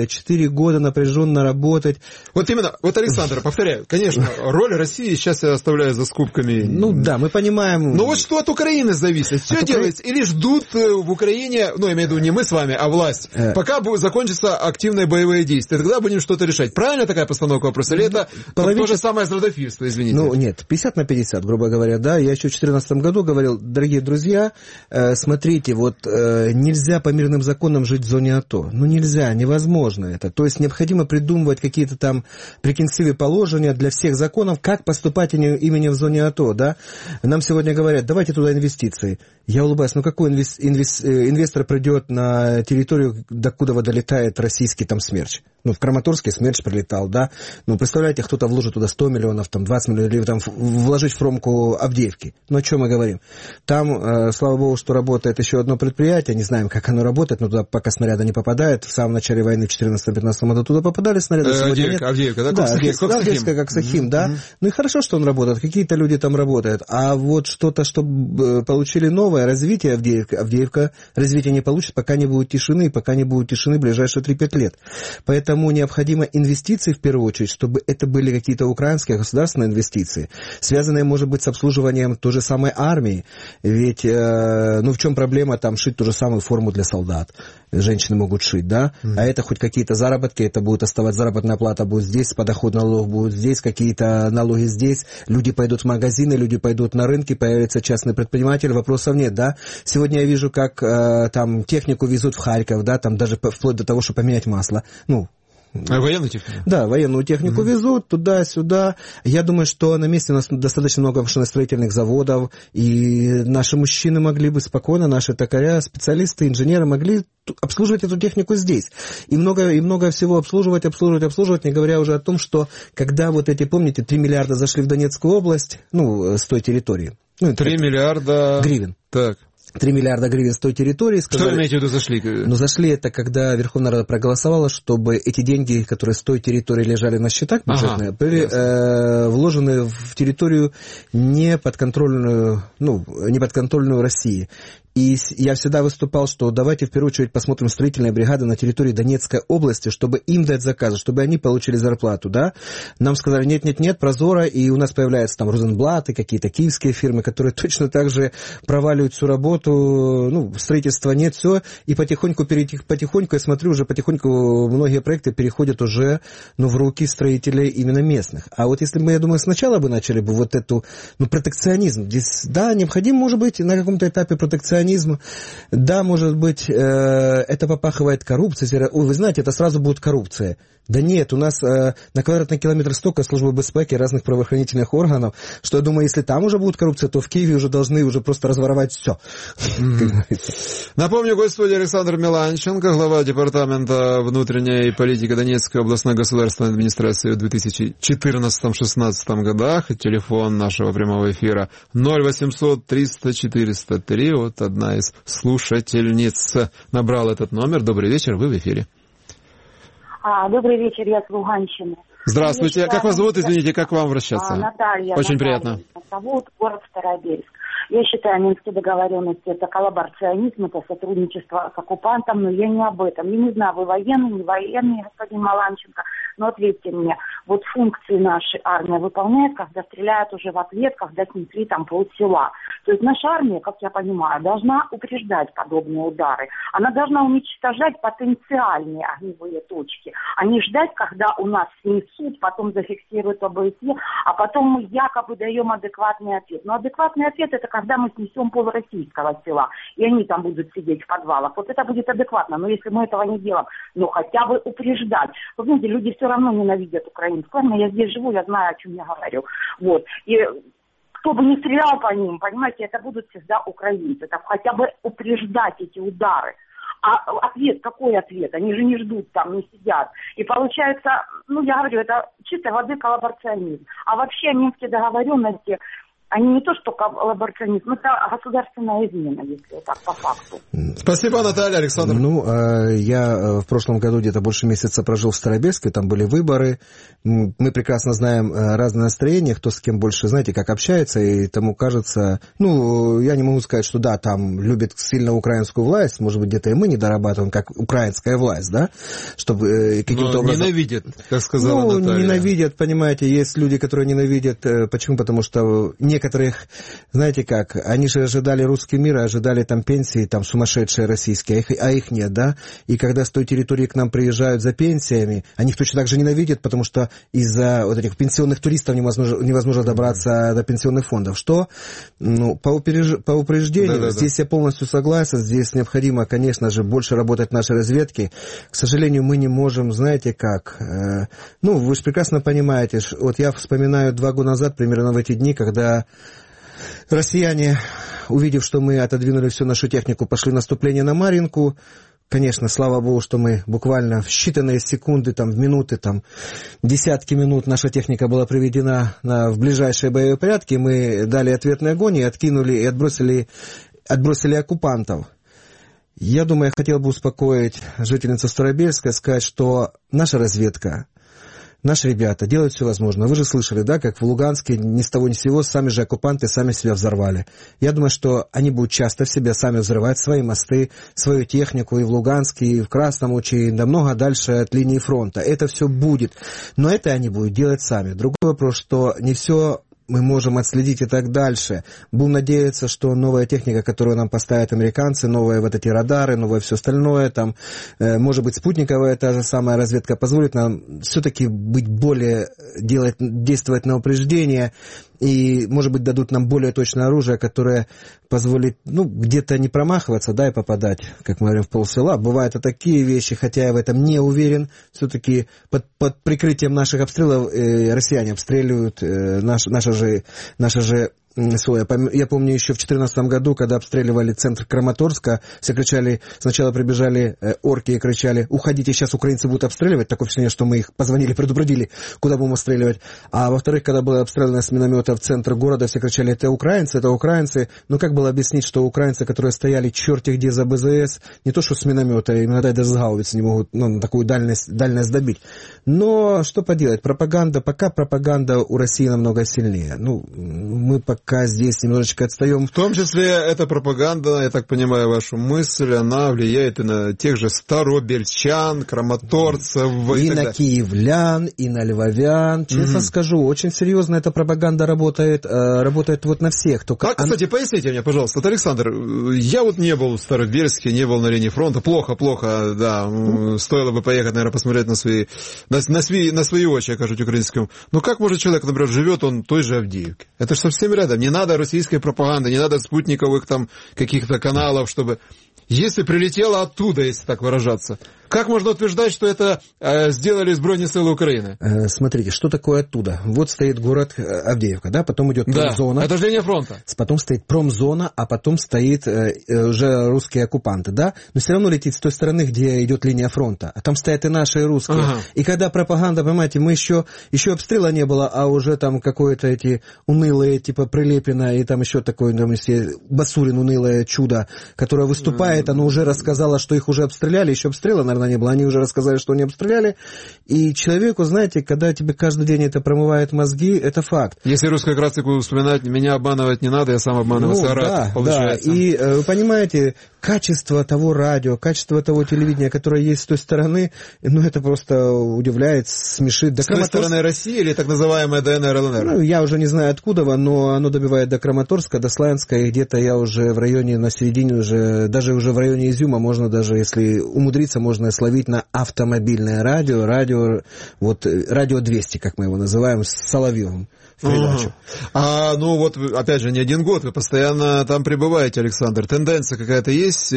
года напряженно работать. Вот именно, вот, Александр, повторяю, конечно, роль России сейчас я оставляю за скобками. Ну да, мы понимаем. Но вот что от Украины зависит? Все делается или ждут в Украине, ну, я имею в виду не мы с вами, а власть, пока закончатся активные боевые действия. Тогда будем что-то решать. Правильно такая постановка вопроса? Или это то же самое с извините. Ну, нет, 50/50, грубо говоря, да. Я еще в 2014 году говорил, дорогие друзья, смотрите, вот нельзя по мирным законам жить в зоне АТО. Ну, нельзя, невозможно это. То есть необходимо придумывать какие-то там прикинцевые положения для всех законов, как поступать именно в зоне АТО, да. Нам сегодня говорят, давайте туда инвестиции. Я улыбаюсь, ну какой инвестор придет на территорию, докуда долетает российский там Смерч? Ну, в Краматорске Смерч прилетал, да. Ну, представляете, кто-то вложит туда 100 миллионов, там 20 миллионов, или там вложить в промку Авдеевки. Ну, о чем мы говорим? Там, слава богу, что работает еще одно предприятие, не знаем, как оно работает, но туда пока снаряды не попадают. В самом начале войны в 2014-2015 году туда попадали снаряды. Авдеевка, да? Да, Авдеевка, как Сахим, да. Ну и хорошо, что он работает, какие-то люди там работают. А вот что-то, чтобы получили новое развитие Авдеевка развитие не получит, пока не будет тишины, в ближайшие 3-5 лет. Поэтому необходимо инвестиции в первую очередь, чтобы это были какие-то украинские государственные инвестиции, связанные, может быть, с обслуживанием той же самой армии. Ведь, ну, в чем проблема там шить ту же самую форму для солдат? Женщины могут шить, да? А это хоть какие-то заработки, это будет оставаться, заработная плата будет здесь, подоходный налог будет здесь, какие-то налоги здесь, люди пойдут в магазины, люди пойдут на рынки, появится частный предприниматель, вопросов нет, да? Сегодня я вижу, как там технику везут в Харьков, да, там даже вплоть до того, чтобы поменять масло. Ну, военную технику? Да, военную технику везут туда-сюда. Я думаю, что на месте у нас достаточно много машиностроительных заводов, и наши мужчины могли бы спокойно, наши токаря, специалисты, инженеры могли обслуживать эту технику здесь. И много всего обслуживать, не говоря уже о том, что когда вот эти, помните, 3 миллиарда зашли в Донецкую область, ну, с той территории. Ну, 3 миллиарда гривен. Так. 3 миллиарда гривен с той территории. Сказали, что имеете в виду зашли? Ну, зашли это, когда Верховная Рада проголосовала, чтобы эти деньги, которые с той территории лежали на счетах бюджетные, были вложены в территорию неподконтрольную России. И я всегда выступал, что давайте в первую очередь посмотрим строительные бригады на территории Донецкой области, чтобы им дать заказы, чтобы они получили зарплату, да. Нам сказали, нет, прозоро, и у нас появляются там Розенблат и какие-то киевские фирмы, которые точно так же проваливают всю работу, ну, строительства нет, все, и потихоньку, я смотрю, уже потихоньку многие проекты переходят уже, ну, в руки строителей именно местных. А вот если бы, я думаю, сначала бы начали бы вот эту, ну, протекционизм, здесь, да, необходим, может быть, на каком-то этапе протекционизм. Да, может быть, это попахивает коррупцией. Ой, вы знаете, это сразу будет коррупция. Да нет, у нас на квадратный километр столько службы безопасности разных правоохранительных органов, что я думаю, если там уже будет коррупция, то в Киеве уже должны уже просто разворовать все. Напомню, гость студии Александр Миланченко, глава департамента внутренней политики Донецкой областной государственной администрации в 2014-2016 годах. Телефон нашего прямого эфира 0800-300-403. Вот одна из слушательниц набрала этот номер. Добрый вечер, вы в эфире. Добрый вечер, я с Луганщины. Здравствуйте. Как вас зовут, извините, как к вам обращаться? Наталья. Очень приятно. Зовут, город Старобельск. Я считаю, минские договоренности это коллаборационизм, это сотрудничество с оккупантом, но я не об этом. Я не знаю, вы военный, не военный, господин Маланченко, но ответьте мне, вот функции нашей армии выполняет, когда стреляют уже в ответ, когда снесли там полсела. То есть наша армия, как я понимаю, должна упреждать подобные удары. Она должна уничтожать потенциальные огневые точки, а не ждать, когда у нас снесут, потом зафиксируют ОБСЕ, а потом мы якобы даем адекватный ответ. Но адекватный ответ это когда мы снесем полроссийского села, и они там будут сидеть в подвалах. Вот это будет адекватно. Но если мы этого не делаем, ну хотя бы упреждать. Вы знаете, люди все равно ненавидят украинскую армию. Я здесь живу, я знаю, о чем я говорю. Вот. И кто бы ни стрелял по ним, понимаете, это будут всегда украинцы. Так хотя бы упреждать эти удары. А ответ, какой ответ? Они же не ждут там, не сидят. И получается, ну я говорю, это чистой воды коллаборационизм. А вообще минские договоренности, они не то что коллаборационизм, это государственная измена, если так по факту. Спасибо, Наталья. Александр. Ну, я в прошлом году где-то больше месяца прожил в Старобельске, там были выборы. Мы прекрасно знаем разные настроения, кто с кем больше, знаете, как общается, и тому кажется... Ну, я не могу сказать, что да, там любят сильно украинскую власть, может быть, где-то и мы не дорабатываем, как украинская власть, да, чтобы каким-то образом... ненавидят, как сказала Наталья. Ненавидят, понимаете, есть люди, которые ненавидят. Почему? Потому что некоторых, знаете как, они же ожидали русский мир, ожидали там пенсии, там сумасшедшие российские, а их нет, да? И когда с той территории к нам приезжают за пенсиями, они их точно так же ненавидят, потому что из-за вот этих пенсионных туристов невозможно добраться до пенсионных фондов. Что? Ну, по упреждению, здесь я полностью согласен, здесь необходимо, конечно же, больше работать нашей разведки. К сожалению, мы не можем, знаете как, ну, вы же прекрасно понимаете, вот я вспоминаю 2 года назад, примерно в эти дни, когда россияне, увидев, что мы отодвинули всю нашу технику, пошли в наступление на Марьинку. Конечно, слава богу, что мы буквально в считанные секунды, там, в минуты, там, десятки минут наша техника была приведена в ближайшие боевые порядки. Мы дали ответный огонь и откинули, и отбросили оккупантов. Я думаю, я хотел бы успокоить жительницу Старобельска, сказать, что наша разведка, наши ребята делают все возможное. Вы же слышали, да, как в Луганске ни с того ни с сего сами же оккупанты сами себя взорвали. Я думаю, что они будут часто в себя сами взрывать свои мосты, свою технику и в Луганске, и в Красном Луче, и намного дальше от линии фронта. Это все будет. Но это они будут делать сами. Другой вопрос, что не все мы можем отследить и так дальше. Будем надеяться, что новая техника, которую нам поставят американцы, новые вот эти радары, новое все остальное, там, может быть, спутниковая та же самая разведка позволит нам все-таки быть более, действовать на упреждение, и, может быть, дадут нам более точное оружие, которое позволит, ну, где-то не промахиваться, да, и попадать, как мы говорим, в полсела. Бывают и такие вещи, хотя я в этом не уверен. Все-таки под прикрытием наших обстрелов россияне обстреливают наши же Я помню еще в 2014 году, когда обстреливали центр Краматорска, все кричали, сначала прибежали орки и кричали: уходите, сейчас украинцы будут обстреливать. Такое впечатление, что мы их позвонили, предупредили, куда будем обстреливать. А во-вторых, когда было обстреляно с миномета в центр города, все кричали: это украинцы, это украинцы. Ну как было объяснить, что украинцы, которые стояли черти где за БЗС, не то что с миномета, иногда даже с гаубицы не могут, ну, на такую дальность добить. Но что поделать, пропаганда, пока пропаганда у России намного сильнее. Ну, мы пока здесь немножечко отстаем. В том числе эта пропаганда, я так понимаю вашу мысль, она влияет и на тех же старобельчан, краматорцев. И на киевлян, и на львовян. Честно скажу, очень серьезно эта пропаганда работает вот на всех. Только кстати, поясните мне, пожалуйста, вот, Александр, я вот не был в Старобельске, не был на линии фронта, плохо, да, стоило бы поехать, наверное, посмотреть на свои очи, я кажу украинским. Но как может человек, например, живет он в той же Авдеевке? Это же совсем рядом. Не надо российской пропаганды, не надо спутниковых там каких-то каналов, чтобы... Если прилетело оттуда, если так выражаться, как можно утверждать, что это сделали сбройные силы Украины? Смотрите, что такое оттуда? Вот стоит город Авдеевка, да, потом идет промзона. Да, это же линия фронта. Потом стоит промзона, а потом стоит уже русские оккупанты, да? Но все равно летит с той стороны, где идет линия фронта. А там стоят и наши, и русские. Ага. И когда пропаганда, понимаете, мы еще обстрела не было, а уже там какое-то эти унылые, типа Прилепина, и там еще такое, там, Басурин, унылое чудо, которое выступает, оно уже рассказало, что их уже обстреляли, еще обстрела, наверное, наверное, не было. Они уже рассказали, что они обстреляли. И человеку, знаете, когда тебе каждый день это промывает мозги, это факт. Если русскую классику вспоминать, меня обманывать не надо, я сам обманываю Саратов, получается. Да, и вы понимаете, качество того радио, качество того телевидения, которое есть с той стороны, ну, это просто удивляет, смешит. С той стороны России или так называемая ДНР, ЛНР? Ну, я уже не знаю откуда, но оно добивает до Краматорска, до Славянска, и где-то я уже в районе, на середине уже, даже уже в районе Изюма можно даже, если умудриться, можно словить на автомобильное радио 200, как мы его называем, с Соловьевым. Ну вот, опять же, не один год, вы постоянно там пребываете, Александр. Тенденция какая-то есть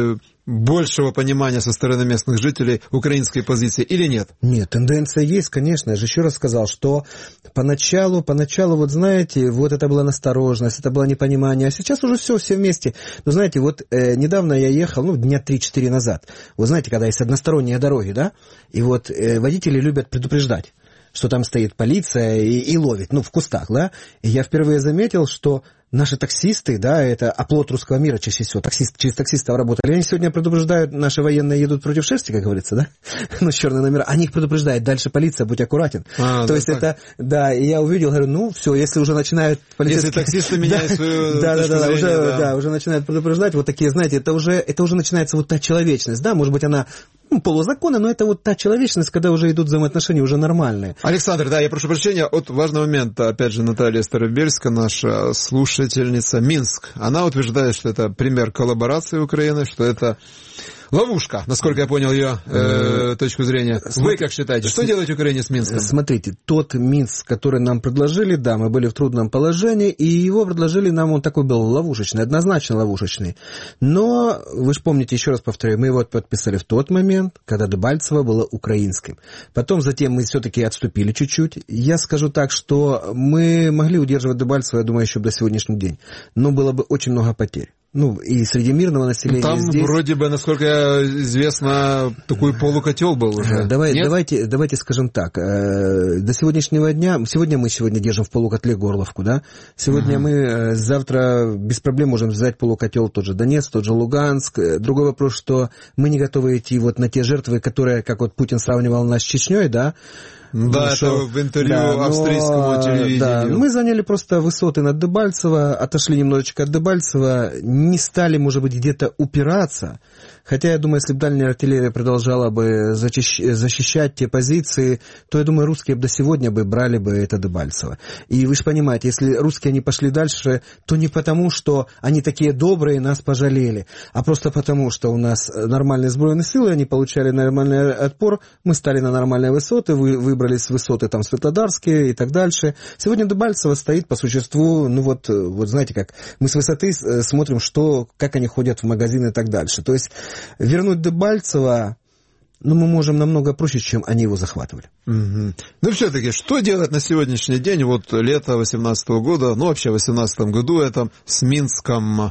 большего понимания со стороны местных жителей украинской позиции или нет? Нет, тенденция есть, конечно. Я же еще раз сказал, что поначалу, вот знаете, вот это была настороженность, это было непонимание, а сейчас уже все вместе. Но знаете, вот недавно я ехал, дня 3-4 назад. Вы знаете, когда есть односторонние дороги, да, и вот водители любят предупреждать, что там стоит полиция и ловит, в кустах, да, и я впервые заметил, что наши таксисты, да, это оплот русского мира чаще всего, через таксистов работали, они сегодня предупреждают, наши военные едут против шерсти, как говорится, да, с черные номера, они их предупреждают, дальше полиция, будь аккуратен. То есть так. Это, да, и я увидел, говорю, все, если уже начинают полицейские... Если таксисты меняют свою точку зрения, уже начинают предупреждать, вот такие, знаете, это уже начинается вот та человечность, да, может быть, она полузаконно, но это вот та человечность, когда уже идут взаимоотношения уже нормальные. Александр, да, я прошу прощения, важный момент, опять же, Наталья Старобельская, наша слушательница, Минск, она утверждает, что это пример коллаборации Украины, что это ловушка, насколько я понял ее точку зрения. Вы как считаете, что делать Украине с Минском? Смотрите, тот Минск, который нам предложили, да, мы были в трудном положении, и его предложили нам, он такой был ловушечный, однозначно ловушечный. Но, вы же помните, еще раз повторяю, мы его подписали в тот момент, когда Дебальцево было украинским. Затем мы все-таки отступили чуть-чуть. Я скажу так, что мы могли удерживать Дебальцево, я думаю, еще до сегодняшнего дня. Но было бы очень много потерь. И среди мирного населения там здесь... вроде бы, насколько известно, такой полукотел был уже. Давайте скажем так. До сегодняшнего дня... Сегодня мы держим в полукотле Горловку, да? Сегодня мы завтра без проблем можем взять полукотел тот же Донецк, тот же Луганск. Другой вопрос, что мы не готовы идти на те жертвы, которые, как Путин сравнивал нас с Чечней, да? Да, это в интервью австрийскому телевидению. Да, мы заняли просто высоты над Дебальцево, отошли немножечко от Дебальцева, не стали, может быть, где-то упираться. Хотя, я думаю, если бы дальняя артиллерия продолжала бы защищать те позиции, то, я думаю, русские до сегодня бы брали бы это Дебальцево. И вы же понимаете, если русские не пошли дальше, то не потому, что они такие добрые, нас пожалели, а просто потому, что у нас нормальные сбройные силы, они получали нормальный отпор, мы стали на нормальные высоты, выбрались с высоты там Светлодарские и так дальше. Сегодня Дебальцево стоит по существу, вот знаете как, мы с высоты смотрим, как они ходят в магазин и так дальше. То есть вернуть Дебальцево, мы можем намного проще, чем они его захватывали. Угу. Все-таки, что делать на сегодняшний день, лето 2018 года, вообще в 2018 году это с Минском?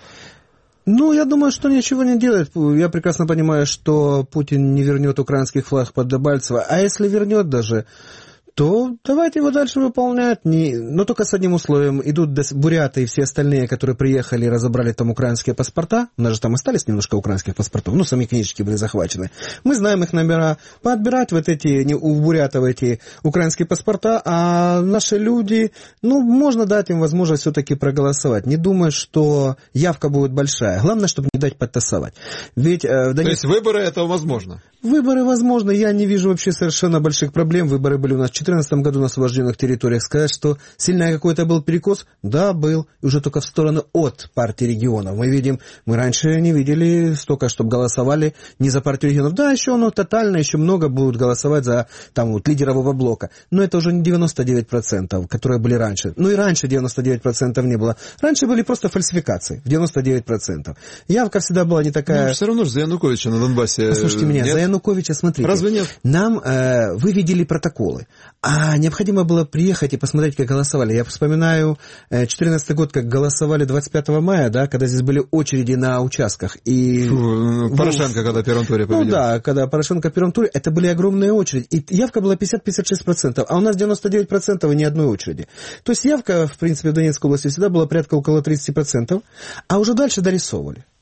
Я думаю, что ничего не делает. Я прекрасно понимаю, что Путин не вернет украинский флаг под Дебальцево, а если вернет даже, то давайте его дальше выполнять. Но только с одним условием. Идут буряты и все остальные, которые приехали и разобрали там украинские паспорта. У нас же там остались немножко украинских паспортов. Сами книжечки были захвачены. Мы знаем их номера. Поотбирать у бурятов эти украинские паспорта, а наши люди, можно дать им возможность все-таки проголосовать. Не думаю, что явка будет большая. Главное, чтобы не дать подтасовать. Ведь То есть выборы это возможно? Выборы возможно. Я не вижу вообще совершенно больших проблем. Выборы были у нас в 2014 году на освобожденных территориях. Сказать, что сильный какой-то был перекос? Да, был. И уже только в сторону от партии регионов. Мы раньше не видели столько, чтобы голосовали не за партию регионов. Да, еще тотально, еще много будут голосовать за лидерового блока. Но это уже не 99%, которые были раньше. И раньше 99% не было. Раньше были просто фальсификации. В 99%. Явка всегда была не такая... все равно же за Януковича на Донбассе... Послушайте меня, за Януковича, смотрите. Разве нет? Нам вы видели протоколы. А необходимо было приехать и посмотреть, как голосовали. Я вспоминаю 2014 год, как голосовали 25 мая, да, когда здесь были очереди на участках. И Порошенко, когда в первом туре победил. Когда Порошенко в первом туре, это были огромные очереди. И явка была 50-56%, а у нас 99% и ни одной очереди. То есть явка, в принципе, в Донецкой области всегда была порядка около 30%, а уже дальше дорисовывали.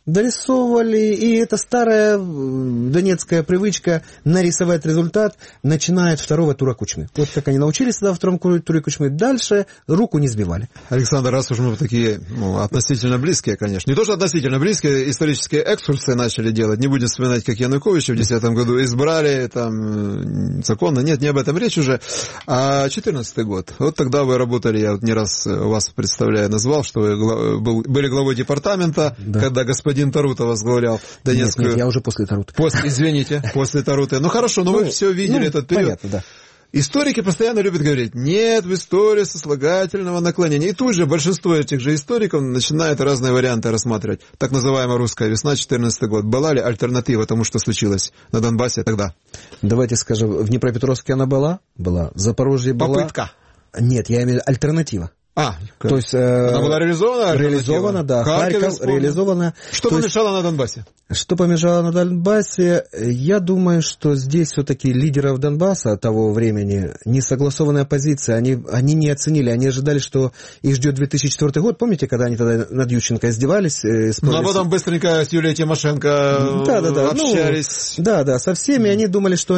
Дорисовывали, и эта старая донецкая привычка нарисовать результат начинает второго тура Кучмы. Вот как они научились тогда во втором туре Кучмы, дальше руку не сбивали. Александр, раз уж мы такие относительно близкие, конечно, не то что относительно близкие, исторические экскурсы начали делать, не будем вспоминать, как Януковича в 2010 году избрали, там, законно, нет, не об этом речь уже, а 2014 год. Вот тогда вы работали, я вот не раз вас, представляя, назвал, что вы были главой департамента, да. Когда господин Тарута возглавлял Донецкую... Нет, я уже после Таруты. Извините, после Таруты. Ну хорошо, но вы все видели этот период. Понятно, да. Историки постоянно любят говорить, нет в истории сослагательного наклонения. И тут же большинство этих же историков начинает разные варианты рассматривать. Так называемая русская весна, 2014 год. Была ли альтернатива тому, что случилось на Донбассе тогда? Давайте скажем, в Днепропетровске она была? Была. В Запорожье была? Попытка. Нет, я имею в виду альтернатива. То есть она была реализована? Реализована, да. Харьков реализована. Что помешало на Донбассе? Что помешало на Донбассе? Я думаю, что здесь все-таки лидеров Донбасса того времени несогласованная позиция. Они не оценили, они ожидали, что их ждет 2004 год. Помните, когда они тогда над Ющенко издевались? Ну, а потом быстренько с Юлией Тимошенко общались. Да, со всеми. Они думали, что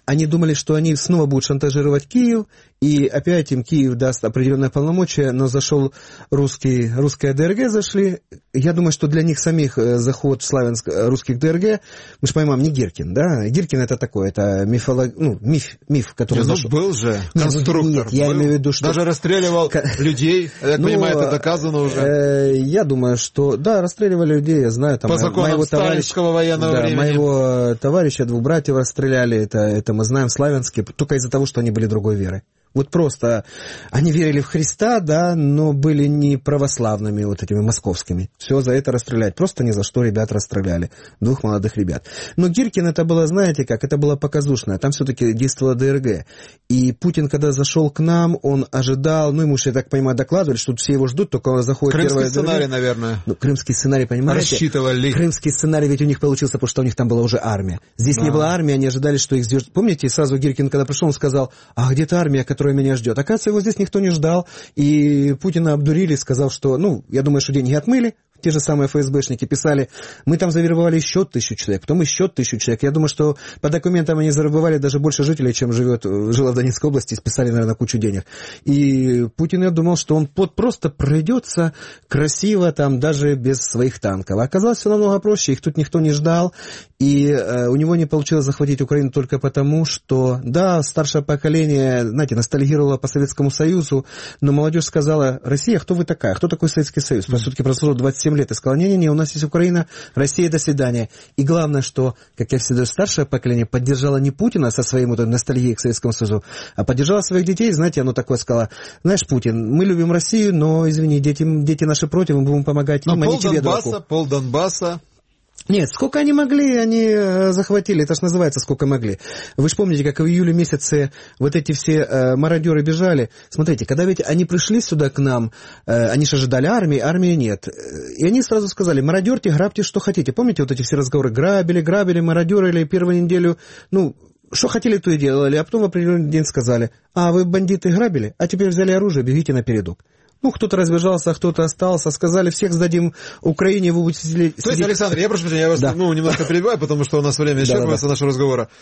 они снова будут шантажировать Киев. И опять им Киев даст определенное полномочие, но зашел русская ДРГ зашли. Я думаю, что для них самих заход русских ДРГ, мы же понимаем, не Гиркин, да? Гиркин это такой, это миф, который зашел. Был же конструктор. Нет, я имею в виду, что... Даже расстреливал людей, я понимаю, это доказано уже. Я думаю, что, да, расстреливали людей, я знаю. Там, по законам сталинского военного времени. Моего товарища, двух братьев расстреляли, это мы знаем, славянские, только из-за того, что они были другой веры. Вот просто они верили в Христа, да, но были не православными, вот этими московскими. Все за это расстреляли. Просто ни за что ребят расстреляли. Двух молодых ребят. Но Гиркин это было, знаете как, это было показушное. Там все-таки действовала ДРГ. И Путин, когда зашел к нам, он ожидал, ему же, я так понимаю, докладывали, что тут все его ждут, только он заходит первая ДРГ. Крымский сценарий, наверное. Крымский сценарий, понимаете? Рассчитывали. Крымский сценарий ведь у них получился, потому что у них там была уже армия. Здесь не была армия, они ожидали, что их ждет. Помните, сразу Гиркин, когда пришел, он сказал, где-то армия, которая меня ждет. Оказывается, его здесь никто не ждал, и Путина обдурили, сказав, что, я думаю, что деньги отмыли. Те же самые ФСБшники писали, мы там завербовали еще 1000 человек, потом еще 1000 человек. Я думаю, что по документам они завербовали даже больше жителей, чем жило в Донецкой области, и списали, наверное, кучу денег. И Путин, я думал, что он просто пройдется красиво, там, даже без своих танков. А оказалось, все намного проще, их тут никто не ждал, и у него не получилось захватить Украину только потому, что, да, старшее поколение, знаете, ностальгировало по Советскому Союзу, но молодежь сказала, Россия, кто вы такая? Кто такой Советский Союз? Все-таки прошло 27 лет, и сказала, не, у нас есть Украина, Россия, до свидания. И главное, что, как я всегда, старшее поколение поддержало не Путина со своей ностальгией к Советскому Союзу, а поддержало своих детей, знаете, оно такое сказало, знаешь, Путин, мы любим Россию, но, извини, дети наши против, мы будем помогать им, а не тебе, дураку. Пол Донбасса. Нет, сколько они могли, они захватили, это ж называется сколько могли. Вы же помните, как в июле месяце вот эти все мародеры бежали. Смотрите, когда ведь они пришли сюда к нам, они же ожидали армии нет. И они сразу сказали, мародерьте, грабьте, что хотите. Помните вот эти все разговоры, грабили, мародерили первую неделю, что хотели, то и делали, а потом в определенный день сказали, вы бандиты грабили, а теперь взяли оружие, бегите на передок. Кто-то разбежался, кто-то остался. Сказали, всех сдадим Украине, вы будете сидеть... То есть, Александр, я прошу прощения, я вас немножко перебиваю, потому что у нас время исчерпывается нашего разговора.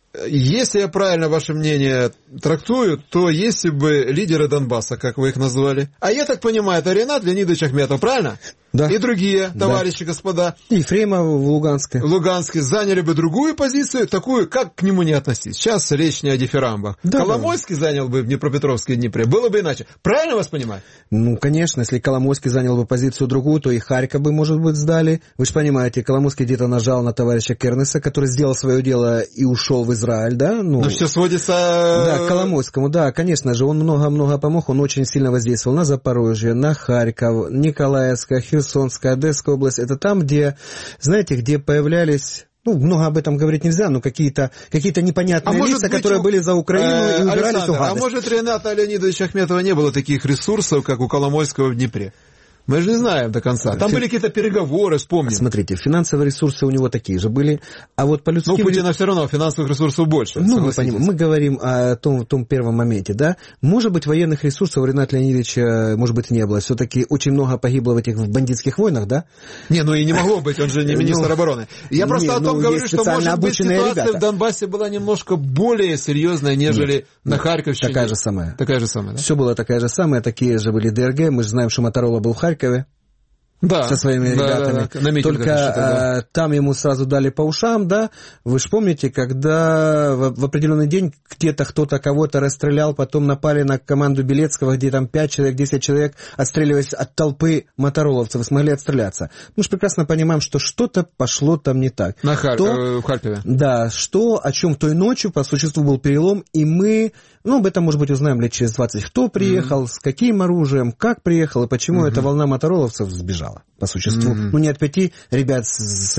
Если я правильно ваше мнение трактую, то если бы лидеры Донбасса, как вы их назвали, а я так понимаю, это Ренат Леонидович Ахметов, правильно? Да. И другие товарищи, господа. Ефремов в Луганске. Заняли бы другую позицию, такую, как к нему не относиться. Сейчас речь не о дифирамбах. Да, Коломойский занял бы в Днепропетровске и Днепре, было бы иначе. Правильно вас понимаю? Конечно, если Коломойский занял бы позицию другую, то и Харьков бы, может быть, сдали. Вы же понимаете, Коломойский где-то нажал на товарища Кернеса, который сделал свое дело и ушел в Израиль, да? Но все сводится... Да, к Коломойскому, да, конечно же, он много-много помог, он очень сильно воздействовал на Запорожье, на Харьков, Николаевское, Херсонская, Одесская область. Это там, где, знаете, где появлялись... много об этом говорить нельзя, но какие-то непонятные лица, которые были за Украину и убирали всю гадость. А может, Рената Леонидовича Ахметова не было таких ресурсов, как у Коломойского в Днепре? Мы же не знаем до конца. Там были какие-то переговоры, вспомним. Смотрите, финансовые ресурсы у него такие же были, а вот по людским... Но у Путина все равно финансовых ресурсов больше. Мы говорим о том первом моменте, да. Может быть, военных ресурсов у Рената Леонидовича, может быть, не было. Все-таки очень много погибло в бандитских войнах, да? Не, ну и не могло быть, он же не министр обороны. Я просто о том говорю, что, может быть, ситуация в Донбассе была немножко более серьезная, нежели на Харьковщине. Такая же самая. Такая же самая, да? Все было такая же самая, такие же были ДРГ. Мы же знаем, что Моторола был в Харькове. Да, со своими ребятами. Да. Только там ему сразу дали по ушам, да. Вы же помните, когда в определенный день где-то кто-то кого-то расстрелял, потом напали на команду Белецкого, где там 5 человек, 10 человек, отстреливаясь от толпы мотороловцев, смогли отстреляться. Мы же прекрасно понимаем, что что-то пошло там не так. В Харькове. Да, о чем той ночью по существу был перелом, и мы, об этом, может быть, узнаем лет через 20, кто приехал, с каким оружием, как приехал, и почему эта волна мотороловцев сбежала. По существу. Не от 5 ребят с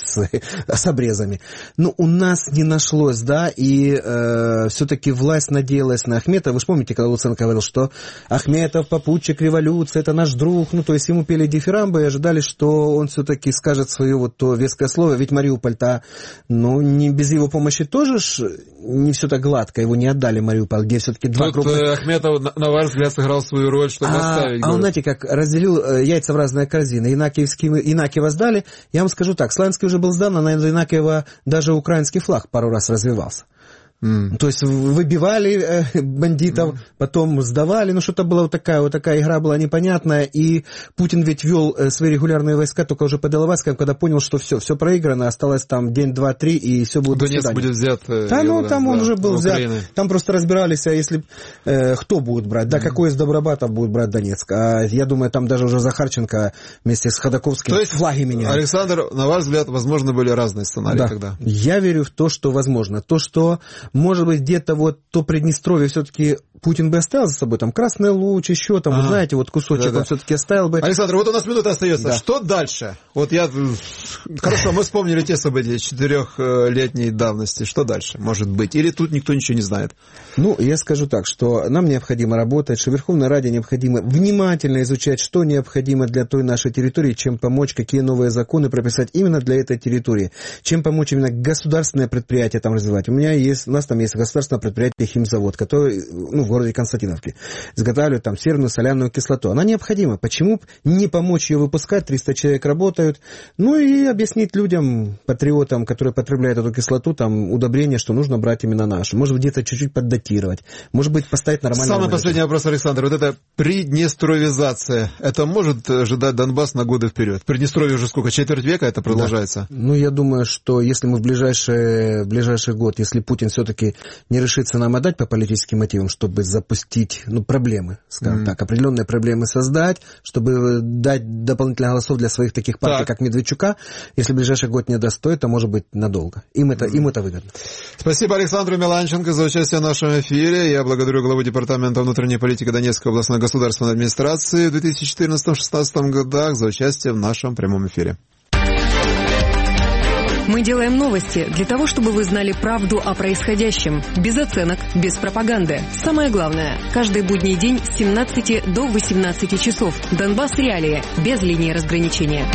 обрезами. Но у нас не нашлось, да, и все-таки власть надеялась на Ахметова. Вы же помните, когда Луценко говорил, что Ахметов, попутчик революции, это наш друг, то есть ему пели дифирамбы и ожидали, что он все-таки скажет свое то веское слово, ведь Мариуполь-то, не без его помощи тоже не все так гладко, его не отдали Мариуполь, где все-таки два крупных... Ахметов, на ваш взгляд, сыграл свою роль, чтобы оставить город. Он, знаете, как разделил яйца в разные корзины. Инакиева сдали. Я вам скажу так, Славянский уже был сдан, а на Инакиева даже украинский флаг пару раз развивался. То есть выбивали бандитов, потом сдавали, что-то была вот такая игра была непонятная, и Путин ведь вел свои регулярные войска только уже под Иловайском, когда понял, что все проиграно, осталось там день, два, три, и все будет Донецк будет взят. Там он уже был взят. Там просто разбирались, если кто будет брать, какой из Добробатов будет брать Донецк. А я думаю, там даже уже Захарченко вместе с Ходаковским флаги меняли. Александр, на ваш взгляд, возможно, были разные сценарии тогда? Я верю в то, что возможно. То, что может быть, где-то то Приднестровье все-таки Путин бы оставил за собой, там Красный Луч, еще там, вы знаете, кусочек он все-таки оставил бы. Александр, у нас минута остается. Да. Что дальше? Хорошо, мы вспомнили те события 4-летней давности. Что дальше может быть? Или тут никто ничего не знает? Я скажу так, что нам необходимо работать, что Верховной Раде необходимо внимательно изучать, что необходимо для той нашей территории, чем помочь, какие новые законы прописать именно для этой территории, чем помочь именно государственное предприятие там развивать. У нас там есть государственное предприятие «Химзавод», который, в городе Константиновке, изготавливает там серную соляную кислоту. Она необходима. Почему не помочь ее выпускать? 300 человек работают. И объяснить людям, патриотам, которые потребляют эту кислоту, там, удобрения, что нужно брать именно нашу. Может быть, где-то чуть-чуть поддатировать. Может быть, поставить нормальный... Самый последний вопрос, Александр. Эта приднестровизация, это может ожидать Донбасс на годы вперед? В Приднестровье уже сколько? Четверть века это продолжается? Да. Я думаю, что если мы в ближайший год, если Путин все-таки не решится нам отдать по политическим мотивам, чтобы запустить, проблемы, скажем так, определенные проблемы создать, чтобы дать дополнительных голосов для своих таких партий, как Медведчука, если ближайший год не даст, то это может быть надолго. Им это выгодно. Спасибо Александру Меланченко за участие в нашем эфире. Я благодарю главу Департамента внутренней политики Донецкой областной государственной администрации в 2014-2016 годах за участие в нашем прямом эфире. Мы делаем новости для того, чтобы вы знали правду о происходящем. Без оценок, без пропаганды. Самое главное, каждый будний день с 17 до 18 часов. Донбасс Реалии. Без линии разграничения.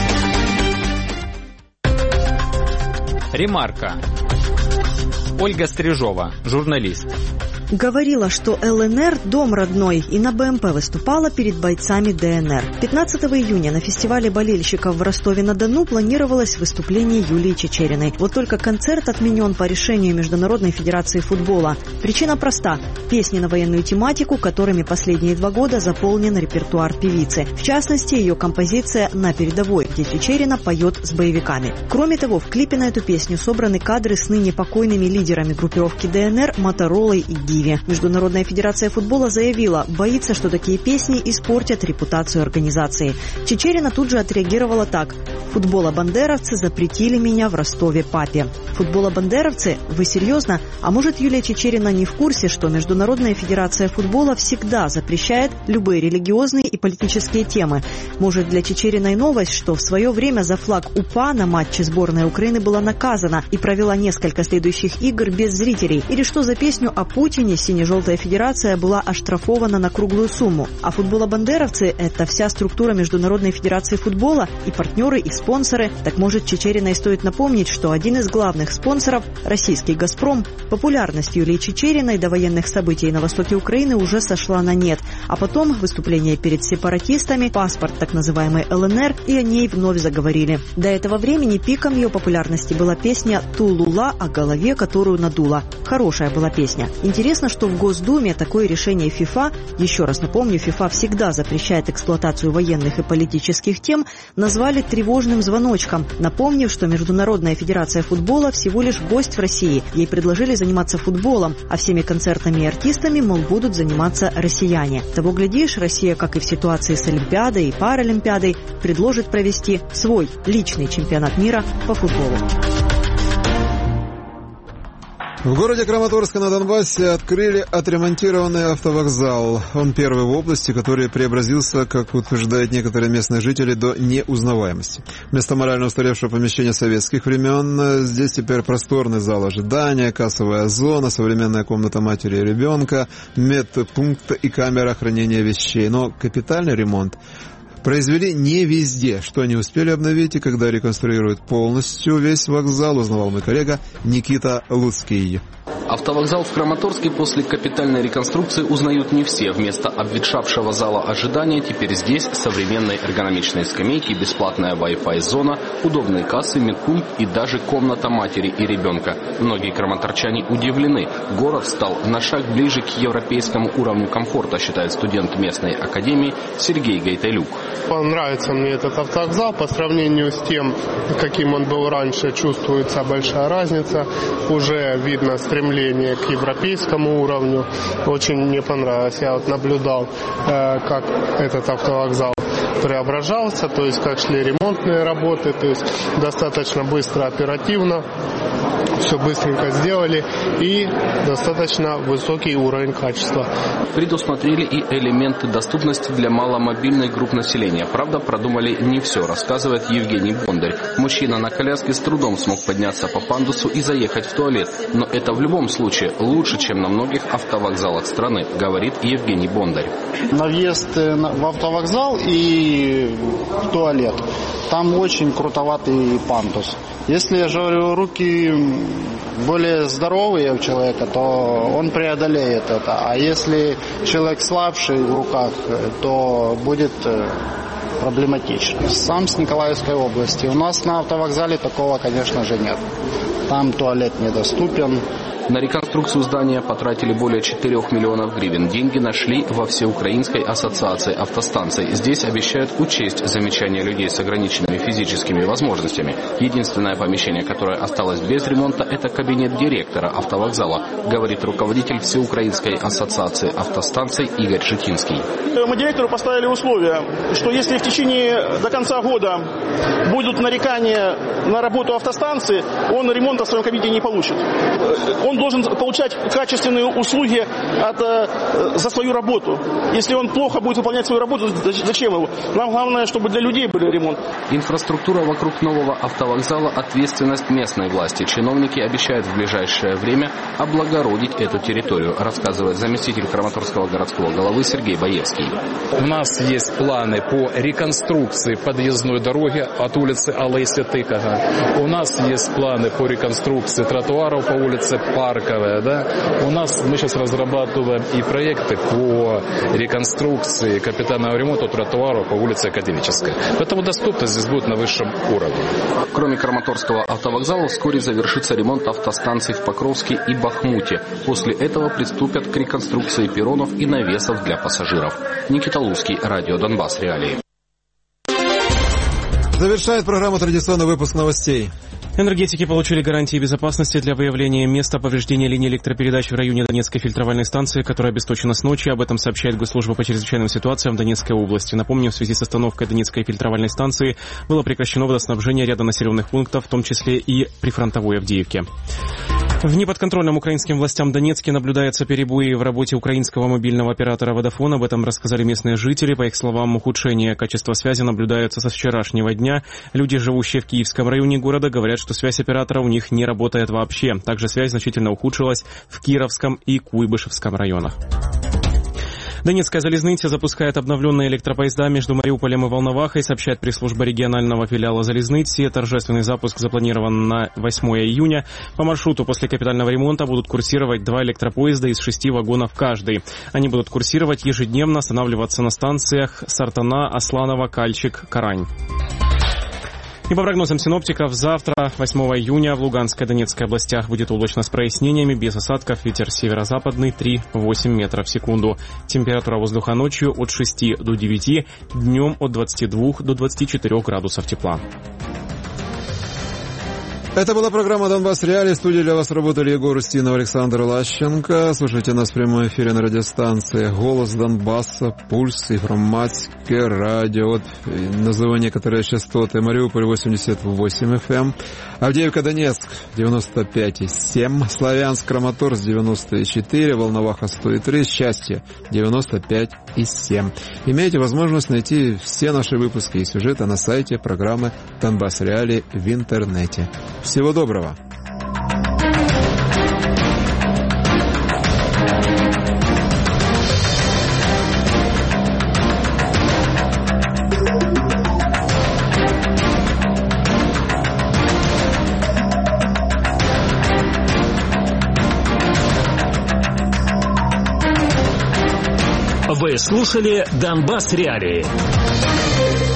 Ремарка. Ольга Стрижова, журналист. Говорила, что ЛНР – дом родной, и на БМП выступала перед бойцами ДНР. 15 июня на фестивале болельщиков в Ростове-на-Дону планировалось выступление Юлии Чечериной. Вот только концерт отменен по решению Международной федерации футбола. Причина проста – песни на военную тематику, которыми последние 2 года заполнен репертуар певицы. В частности, ее композиция «На передовой», где Чечерина поет с боевиками. Кроме того, в клипе на эту песню собраны кадры с ныне покойными лидерами группировки ДНР Моторолой и Гиви. Международная федерация футбола заявила, боится, что такие песни испортят репутацию организации. Чечерина тут же отреагировала так. Футболобандеровцы запретили меня в Ростове папе. Футболобандеровцы? Вы серьезно? А может, Юлия Чичерина не в курсе, что Международная федерация футбола всегда запрещает любые религиозные и политические темы? Может, для Чичериной новость, что в свое время за флаг УПА на матче сборной Украины была наказана и провела несколько следующих игр без зрителей? Или что за песню о Путине сине-желтая федерация была оштрафована на круглую сумму? А футболобандеровцы – это вся структура Международной федерации футбола и партнеры, и спонсоры. Так может, Чичериной стоит напомнить, что один из главных спонсоров – российский «Газпром». Популярность Юлии Чичериной до военных событий на востоке Украины уже сошла на нет. А потом выступление перед сепаратистами, паспорт так называемой ЛНР, и о ней вновь заговорили. До этого времени пиком ее популярности была песня «Тулула» о голове, которую надула. Хорошая была песня. Интересно, что в Госдуме такое решение ФИФА, еще раз напомню, ФИФА всегда запрещает эксплуатацию военных и политических тем, назвали тревожным звоночком, напомнив, что Международная федерация футбола всего лишь гость в России. Ей предложили заниматься футболом, а всеми концертами и артистами, мол, будут заниматься россияне. Того глядишь, Россия, как и в ситуации с Олимпиадой и Паралимпиадой, предложит провести свой личный чемпионат мира по футболу. В городе Краматорска на Донбассе открыли отремонтированный автовокзал. Он первый в области, который преобразился, как утверждают некоторые местные жители, до неузнаваемости. Вместо морально устаревшего помещения советских времен здесь теперь просторный зал ожидания, кассовая зона, современная комната матери и ребенка, медпункт и камера хранения вещей. Но капитальный ремонт произвели не везде. Что они успели обновить и когда реконструируют полностью весь вокзал, узнавал мой коллега Никита Луцкий. Автовокзал в Краматорске после капитальной реконструкции узнают не все. Вместо обветшавшего зала ожидания теперь здесь современные эргономичные скамейки, бесплатная Wi-Fi зона, удобные кассы, медпункт и даже комната матери и ребенка. Многие краматорчане удивлены. Город стал на шаг ближе к европейскому уровню комфорта, считает студент местной академии Сергей Гайталюк. Нравится мне этот автовокзал. По сравнению с тем, каким он был раньше, чувствуется большая разница. Уже видно стремление к европейскому уровню. Очень мне понравилось. Я вот наблюдал, как этот автовокзал преображался, то есть как шли ремонтные работы, то есть достаточно быстро, оперативно. Все быстренько сделали и достаточно высокий уровень качества. Предусмотрели и элементы доступности для маломобильных групп населения. Правда, продумали не все, рассказывает Евгений Бондарь. Мужчина на коляске с трудом смог подняться по пандусу и заехать в туалет. Но это в любом случае лучше, чем на многих автовокзалах страны, говорит Евгений Бондарь. На въезд в автовокзал и в туалет там очень крутоватый пандус. Если, я же говорю, руки более здоровые у человека, то он преодолеет это. А если человек слабший в руках, то будет проблематично. Сам с Николаевской области. У нас на автовокзале такого, конечно же, нет. Там туалет недоступен. На реконструкцию здания потратили более 4 миллионов гривен. Деньги нашли во Всеукраинской ассоциации автостанций. Здесь обещают учесть замечания людей с ограниченными физическими возможностями. Единственное помещение, которое осталось без ремонта, это кабинет директора автовокзала, говорит руководитель Всеукраинской ассоциации автостанций Игорь Житинский. Мы директору поставили условия, что если в течение до конца года будут нарекания на работу автостанции, он ремонта в своем кабинете не получит. Он должен получать качественные услуги за свою работу. Если он плохо будет выполнять свою работу, зачем его? Нам главное, чтобы для людей был ремонт. Инфраструктура вокруг нового автовокзала – ответственность местной власти. Чиновники обещают в ближайшее время облагородить эту территорию, рассказывает заместитель Краматорского городского головы Сергей Боевский. У нас есть планы по реконструкции подъездной дороги от улицы Олеся Тыкова. У нас есть планы по реконструкции тротуаров по улице Парковая. Да? Мы сейчас разрабатываем и проекты по реконструкции капитального ремонта тротуаров по улице Академическая. Поэтому доступность здесь будет на высшем уровне. Кроме Краматорского автовокзала, вскоре завершится ремонт автостанций в Покровске и Бахмуте. После этого приступят к реконструкции перронов и навесов для пассажиров. Никита Луцкий, радио Донбасс, реалии. Завершает программу традиционный выпуск новостей. Энергетики получили гарантии безопасности для выявления места повреждения линии электропередач в районе Донецкой фильтровальной станции, которая обесточена с ночи. Об этом сообщает Госслужба по чрезвычайным ситуациям в Донецкой области. Напомню, в связи с остановкой Донецкой фильтровальной станции было прекращено водоснабжение ряда населенных пунктов, в том числе и прифронтовой Авдеевки. В неподконтрольном украинским властям Донецке наблюдаются перебои в работе украинского мобильного оператора Vodafone. Об этом рассказали местные жители. По их словам, ухудшение качества связи наблюдается со вчерашнего дня. Люди, живущие в Киевском районе города, говорят, что связь оператора у них не работает вообще. Также связь значительно ухудшилась в Кировском и Куйбышевском районах. Донецкая залезница запускает обновленные электропоезда между Мариуполем и Волновахой, сообщает пресс-служба регионального филиала залезницы. Торжественный запуск запланирован на 8 июня. По маршруту после капитального ремонта будут курсировать 2 электропоезда из 6 вагонов каждый. Они будут курсировать ежедневно, останавливаться на станциях Сартана, Асланова, Кальчик, Карань. И по прогнозам синоптиков, завтра, 8 июня, в Луганской и Донецкой областях будет облачно с прояснениями, без осадков, ветер северо-западный 3-8 метров в секунду. Температура воздуха ночью от 6 до 9, днем от 22 до 24 градусов тепла. Это была программа «Донбасс Реалии». В студии для вас работали Егор Устинов, Александр Лащенко. Слушайте нас в прямом эфире на радиостанции «Голос Донбасса», «Пульс», «Информатское радио». Вот назову некоторые частоты. Мариуполь 88 FM, Авдеевка, Донецк 95,7, Славянск, Краматорск 94, Волноваха 103, Счастье 95,7. Имеете возможность найти все наши выпуски и сюжеты на сайте программы «Донбасс Реалии» в интернете. Всего доброго! Вы слушали «Донбасс Реалии».